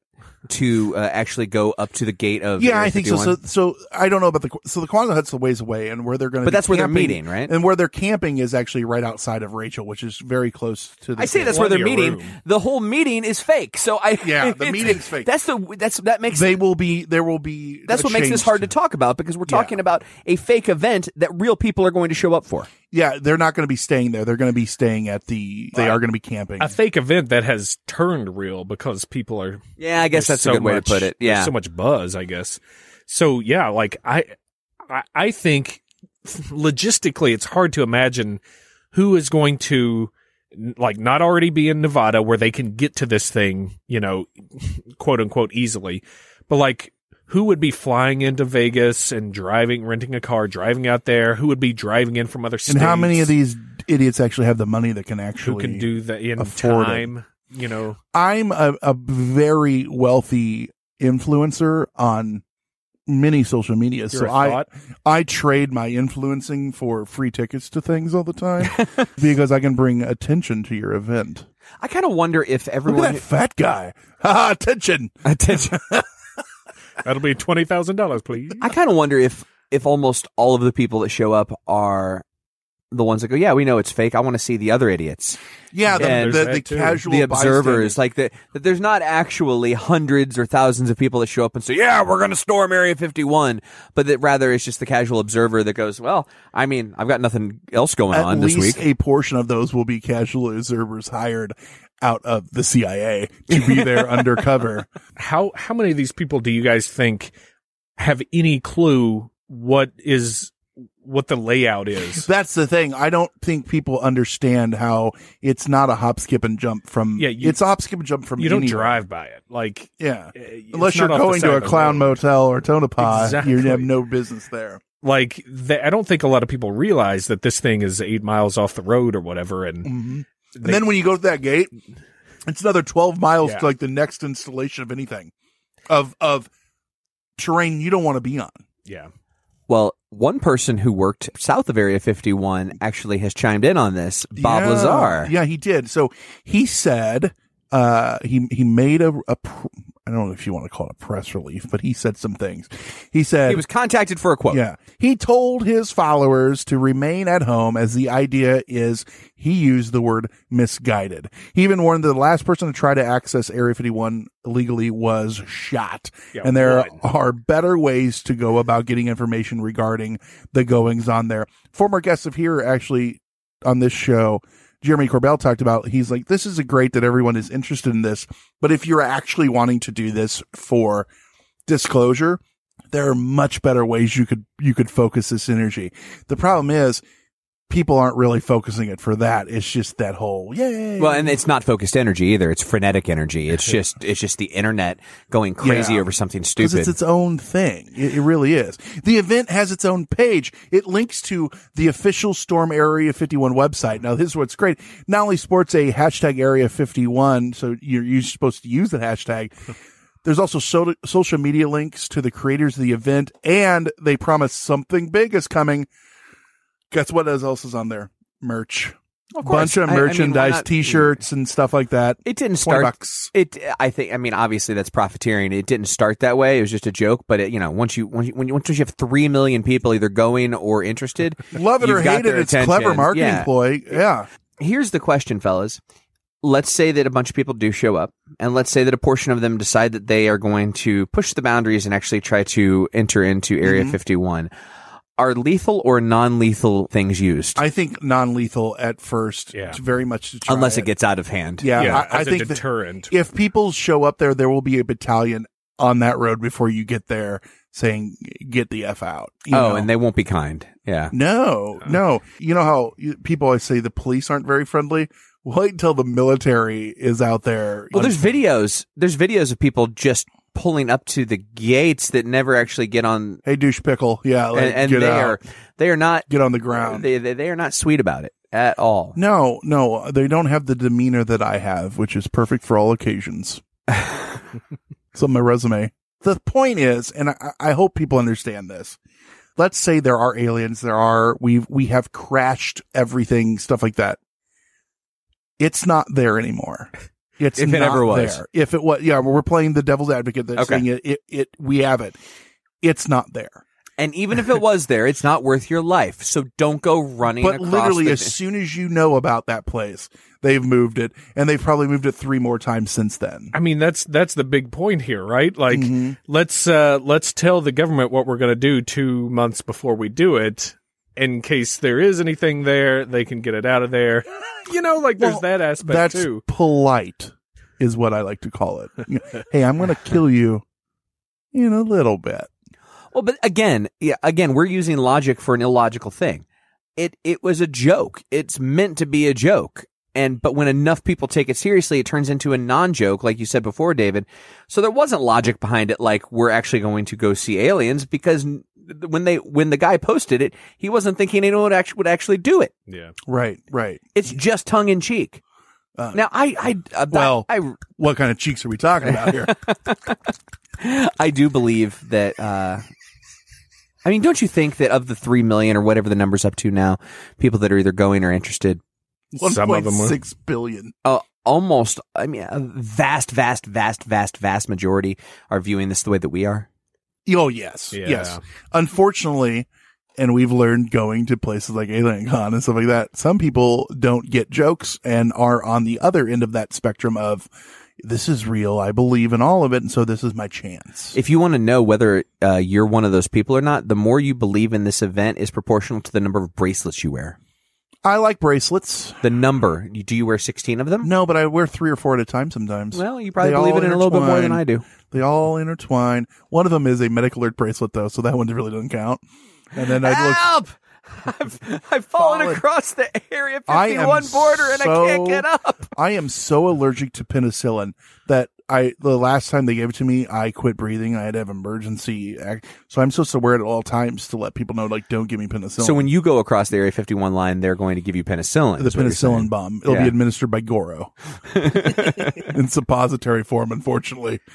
to uh, actually go up to the gate of Yeah, Area I think so. so. fifty-one? So I don't know about the so the Kwanzaa Hut's a ways away, and where they're going to. But that's where they're meeting, right? And where they're camping is actually right outside of Rachel, which is very close to. the I say that's where they're Plenty of meeting. room. The whole meeting is fake. So I Yeah, the it's- meeting's fake. That's the that's that makes They will be. There will be. that's a what makes this change hard to talk about because we're talking Yeah. about a fake event that real people are going to show up for. Yeah, they're not going to be staying there. They're going to be staying at the. They Uh, are going to be camping. A fake event that has turned real because people are. Yeah, I guess there's that's so a good way much- to put it. there's Yeah. so much buzz, I guess. So yeah, like I, I, I think logistically, it's hard to imagine who is going to like not already be in Nevada where they can get to this thing, you know, quote unquote easily, but like. Who would be flying into Vegas and driving, renting a car, driving out there? Who would be driving in from other states? and how many of these idiots actually have the money that can actually who can do that in afford it? time? You know, I'm a, a very wealthy influencer on many social media, You're so a I thought? I trade my influencing for free tickets to things all the time because I can bring attention to your event. I kind of wonder if everyone Look at that fat guy. Ha, attention. attention. that'll be twenty thousand dollars, please. I kind of wonder if if almost all of the people that show up are the ones that go, yeah, we know it's fake. I want to see the other idiots. Yeah, the, And the, there's the that too. casual The observers, bystanders. like that, that there's not actually hundreds or thousands of people that show up and say, yeah, we're going to storm Area fifty-one, but that rather it's just the casual observer that goes, well, I mean, I've got nothing else going At on this least week. a portion of those will be casual observers hired out of the C I A to be there undercover. How how many of these people do you guys think have any clue what is what the layout is? That's the thing. I don't think people understand how it's not a hop, skip, and jump from. Yeah, you- it's a hop, skip, and jump from. You don't anywhere. drive by it, like Yeah, it's unless you're not off the going side to a of the clown road. motel or Tonopah, Exactly. you have no business there. Like they, I don't think a lot of people realize that this thing is eight miles off the road or whatever, and Mm-hmm. they- And then when you go to that gate, it's another twelve miles Yeah. to like the next installation of anything, of of terrain you don't want to be on. yeah. Well, one person who worked south of Area fifty-one actually has chimed in on this, Bob yeah, Lazar. Yeah, he did. So he said uh, he he made a, a pr- I don't know if you want to call it a press release, but he said some things. He said he was contacted for a quote. Yeah, he told his followers to remain at home, as the idea is, he used the word misguided. He even warned that the last person to try to access Area fifty-one illegally was shot. Yeah, and there one. are better ways to go about getting information regarding the goings on there. Former guests of here actually on this show, Jeremy Corbell, talked about, he's like, this is a great that everyone is interested in this, but if you're actually wanting to do this for disclosure, there are much better ways you could you could focus this energy. The problem is people aren't really focusing it for that. It's just that whole yay. Well, and it's not focused energy either. It's frenetic energy. It's just it's just the internet going crazy Yeah. over something Because stupid. it's its own thing. It, it really is. The event has its own page. It links to the official Storm Area fifty-one website. Now, this is what's great. Not only sports a hashtag Area fifty-one, so you're, you're supposed to use the hashtag. There's also so, social media links to the creators of the event, and they promise something big is coming. Guess what else is on there? Merch. Of course. Bunch of I- I mean, why merchandise, not- T-shirts and stuff like that. It didn't twenty start. bucks. It. I think. I mean, obviously that's profiteering. It didn't start that way. It was just a joke. But it, you know, once you once you, when you once you have three million people either going or interested, Love it or you've got hate it, their it's attention. clever marketing Yeah. ploy. Yeah. Here's the question, fellas. Let's say that a bunch of people do show up, and let's say that a portion of them decide that they are going to push the boundaries and actually try to enter into Area Mhm. fifty-one. Are lethal or non-lethal things used? I think non-lethal at first. Yeah. It's very much to try Unless it gets out of hand. Yeah, Yeah, I, I as a think that deterrent. if people show up there, there will be a battalion on that road before you get there saying, get the F out. You oh, know? and they won't be kind. Yeah. No, no. You know how you, people always say the police aren't very friendly? Wait until the military is out there. Well, there's videos. There's videos of people just pulling up to the gates that never actually get on. Hey, douche pickle. Yeah. Like, and and get they out. are they are not Get on the ground. They, they they are not sweet about it at all. No, no, they don't have the demeanor that I have, which is perfect for all occasions. It's on my resume. The point is, and I, I hope people understand this. Let's say there are aliens. There are, we we have crashed everything, stuff like that. It's not there anymore. It's If it not ever was. there. If it was, yeah, we're playing the devil's advocate. That's Okay. saying it, it, it, we have it. It's not there. And even if it was there, it's not worth your life. So don't go running. But across literally, the- as soon as you know about that place, they've moved it, and they've probably moved it three more times since then. I mean, that's that's the big point here, right? Like, Mm-hmm. let's uh, let's tell the government what we're going to do two months before we do it, in case there is anything there, they can get it out of there. You know, like there's Well, that aspect That's too. polite, is what I like to call it. Hey, I'm going to kill you in a little bit. Well, but again, yeah, again, we're using logic for an illogical thing. It it was a joke. It's meant to be a joke. And but when enough people take it seriously, it turns into a non-joke, like you said before, David. So there wasn't logic behind it, like we're actually going to go see aliens, because n- when they when the guy posted it, he wasn't thinking anyone would actually would actually do it. Yeah. Right, right. It's just tongue in cheek. Uh, now, I I uh, well, I, what kind of cheeks are we talking about here? I do believe that. Uh, I mean, don't you think that of the three million or whatever the number's up to now, people that are either going or interested, Some of them were. one point six billion. uh, almost, I mean, a vast, vast, vast, vast, vast majority are viewing this the way that we are. Oh, yes. Yeah. Yes. Unfortunately, and we've learned going to places like Alien Con and stuff like that, some people don't get jokes and are on the other end of that spectrum of, this is real, I believe in all of it, and so this is my chance. If you want to know whether uh, you're one of those people or not, the more you believe in this event is proportional to the number of bracelets you wear. I like bracelets. The number. You- Do you wear sixteen of them? No, but I wear three or four at a time sometimes. Well, you probably They believe all it in a little bit more than intertwine. I do. They all intertwine. One of them is a medical alert bracelet, though, so that one really doesn't count. And then I look. Help! I've, I've fallen Fallen. across the Area I am fifty-one border and so- I can't get up. I am so allergic to penicillin that I the last time they gave it to me, I quit breathing. I had to have emergency. Act, so I'm supposed to wear it at all times to let people know, like, don't give me penicillin. So when you go across the Area fifty-one line, they're going to give you penicillin. the is what you're saying. penicillin bomb, it'll Yeah. be administered by Goro in suppository form, unfortunately.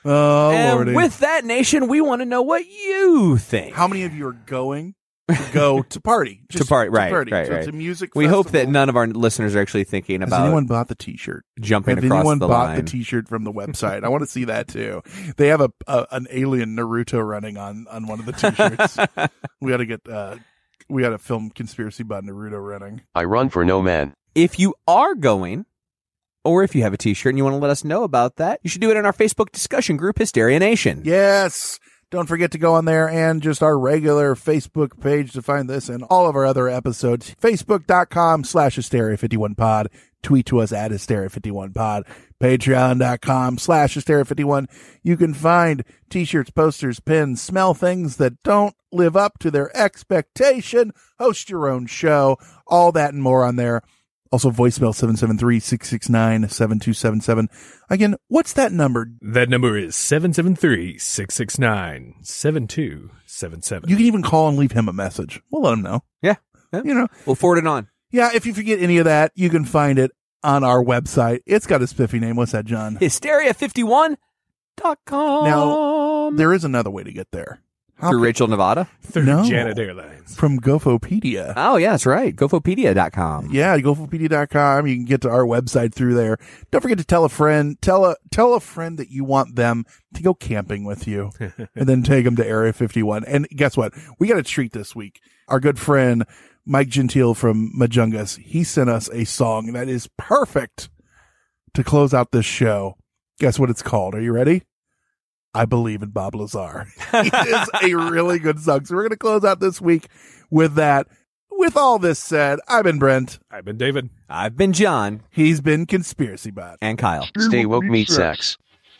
Oh, and Lordy. with that, nation, we want to know what you think. How many of you are going to go to party? to party, right, party. right, so right. It's a music we festival. hope that none of our listeners are actually thinking Has about anyone bought the T-shirt? jumping Have across anyone the bought line. the T-shirt from the website? I want to see that too. They have a, a an alien Naruto running on on one of the T-shirts. we got to get uh, we got to film conspiracy about Naruto running. I run for no man. If you are going, or if you have a T-shirt and you want to let us know about that, you should do it in our Facebook discussion group, Hysteria Nation. Yes. Don't forget to go on there and just our regular Facebook page to find this and all of our other episodes. Facebook.com slash Hysteria51pod. Tweet to us at Hysteria51pod. Patreon.com slash Hysteria51. You can find t-shirts, posters, pins, smell things that don't live up to their expectation. Host your own show. All that and more on there. Also, voicemail seven seven three, six six nine, seven two seven seven. Again, what's that number? That number is seven seven three, six six nine, seven two seven seven. You can even call and leave him a message. We'll let him know. Yeah. yeah. You know, we'll forward it on. Yeah, if you forget any of that, you can find it on our website. It's got a spiffy name. What's that, John? Hysteria fifty-one dot com. Now, there is another way to get there. How Through Rachel Nevada? Through no, Janet Airlines. From Gofopedia. Oh, yeah, that's right. Gofopedia dot com. Yeah, Gofopedia dot com. You can get to our website through there. Don't forget to tell a friend, tell a, tell a friend that you want them to go camping with you and then take them to Area fifty-one. And guess what? We got a treat this week. Our good friend, Mike Gentile from Majungas, he sent us a song that is perfect to close out this show. Guess what it's called? Are you ready? I Believe in Bob Lazar. It is a really good song. So we're going to close out this week with that. With all this said, I've been Brent. I've been David. I've been John. He's been Conspiracy Bot. And Kyle. Stay woke, meat sacks.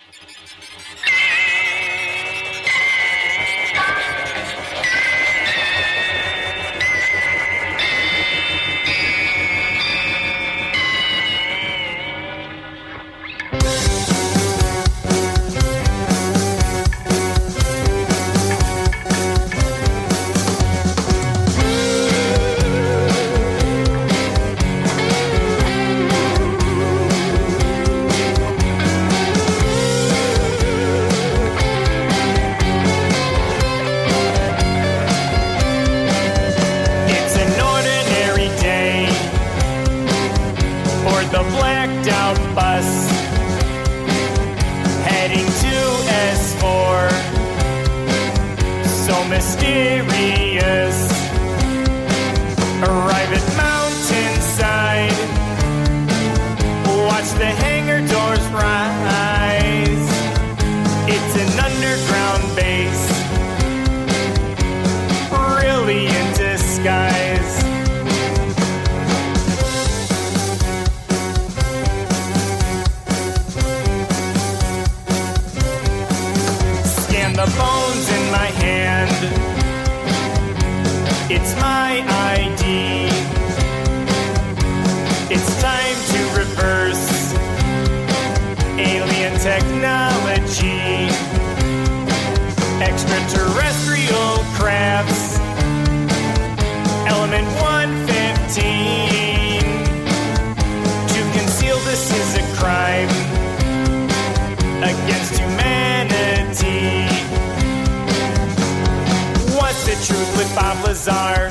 Lazar?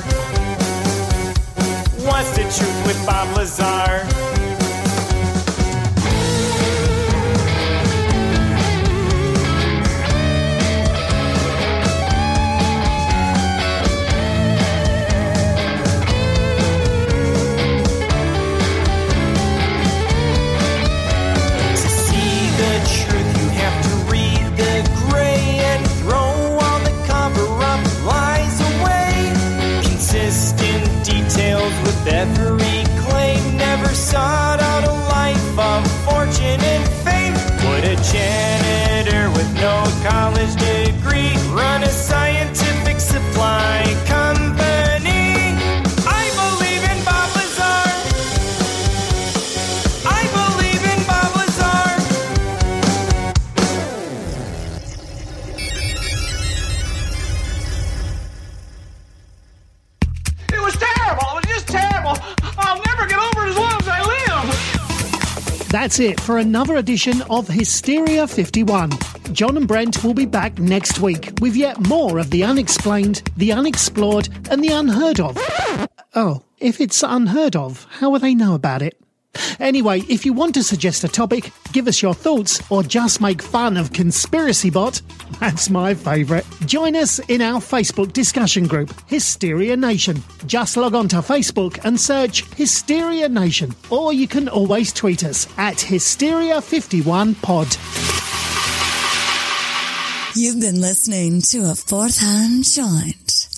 What's the truth with Bob Lazar? To see the truth, you have to read the gray and throw all the cover-up lies away. Consistent details with every claim. Never sought out a life of fortune and fame. Would a janitor with no college degree run a scientific supply company? I believe in Bob Lazar. I believe in Bob Lazar. It was terrible. It was just terrible. I'll never get over it as long as I live. That's it for another edition of Hysteria fifty-one. John and Brent will be back next week with yet more of the unexplained, the unexplored, and the unheard of. Oh, if it's unheard of, how will they know about it? Anyway, if you want to suggest a topic, give us your thoughts, or just make fun of Conspiracy Bot, that's my favourite. Join us in our Facebook discussion group, Hysteria Nation. Just log on to Facebook and search Hysteria Nation, or you can always tweet us at Hysteria fifty-one pod. You've been listening to a Fourth Hand Joint.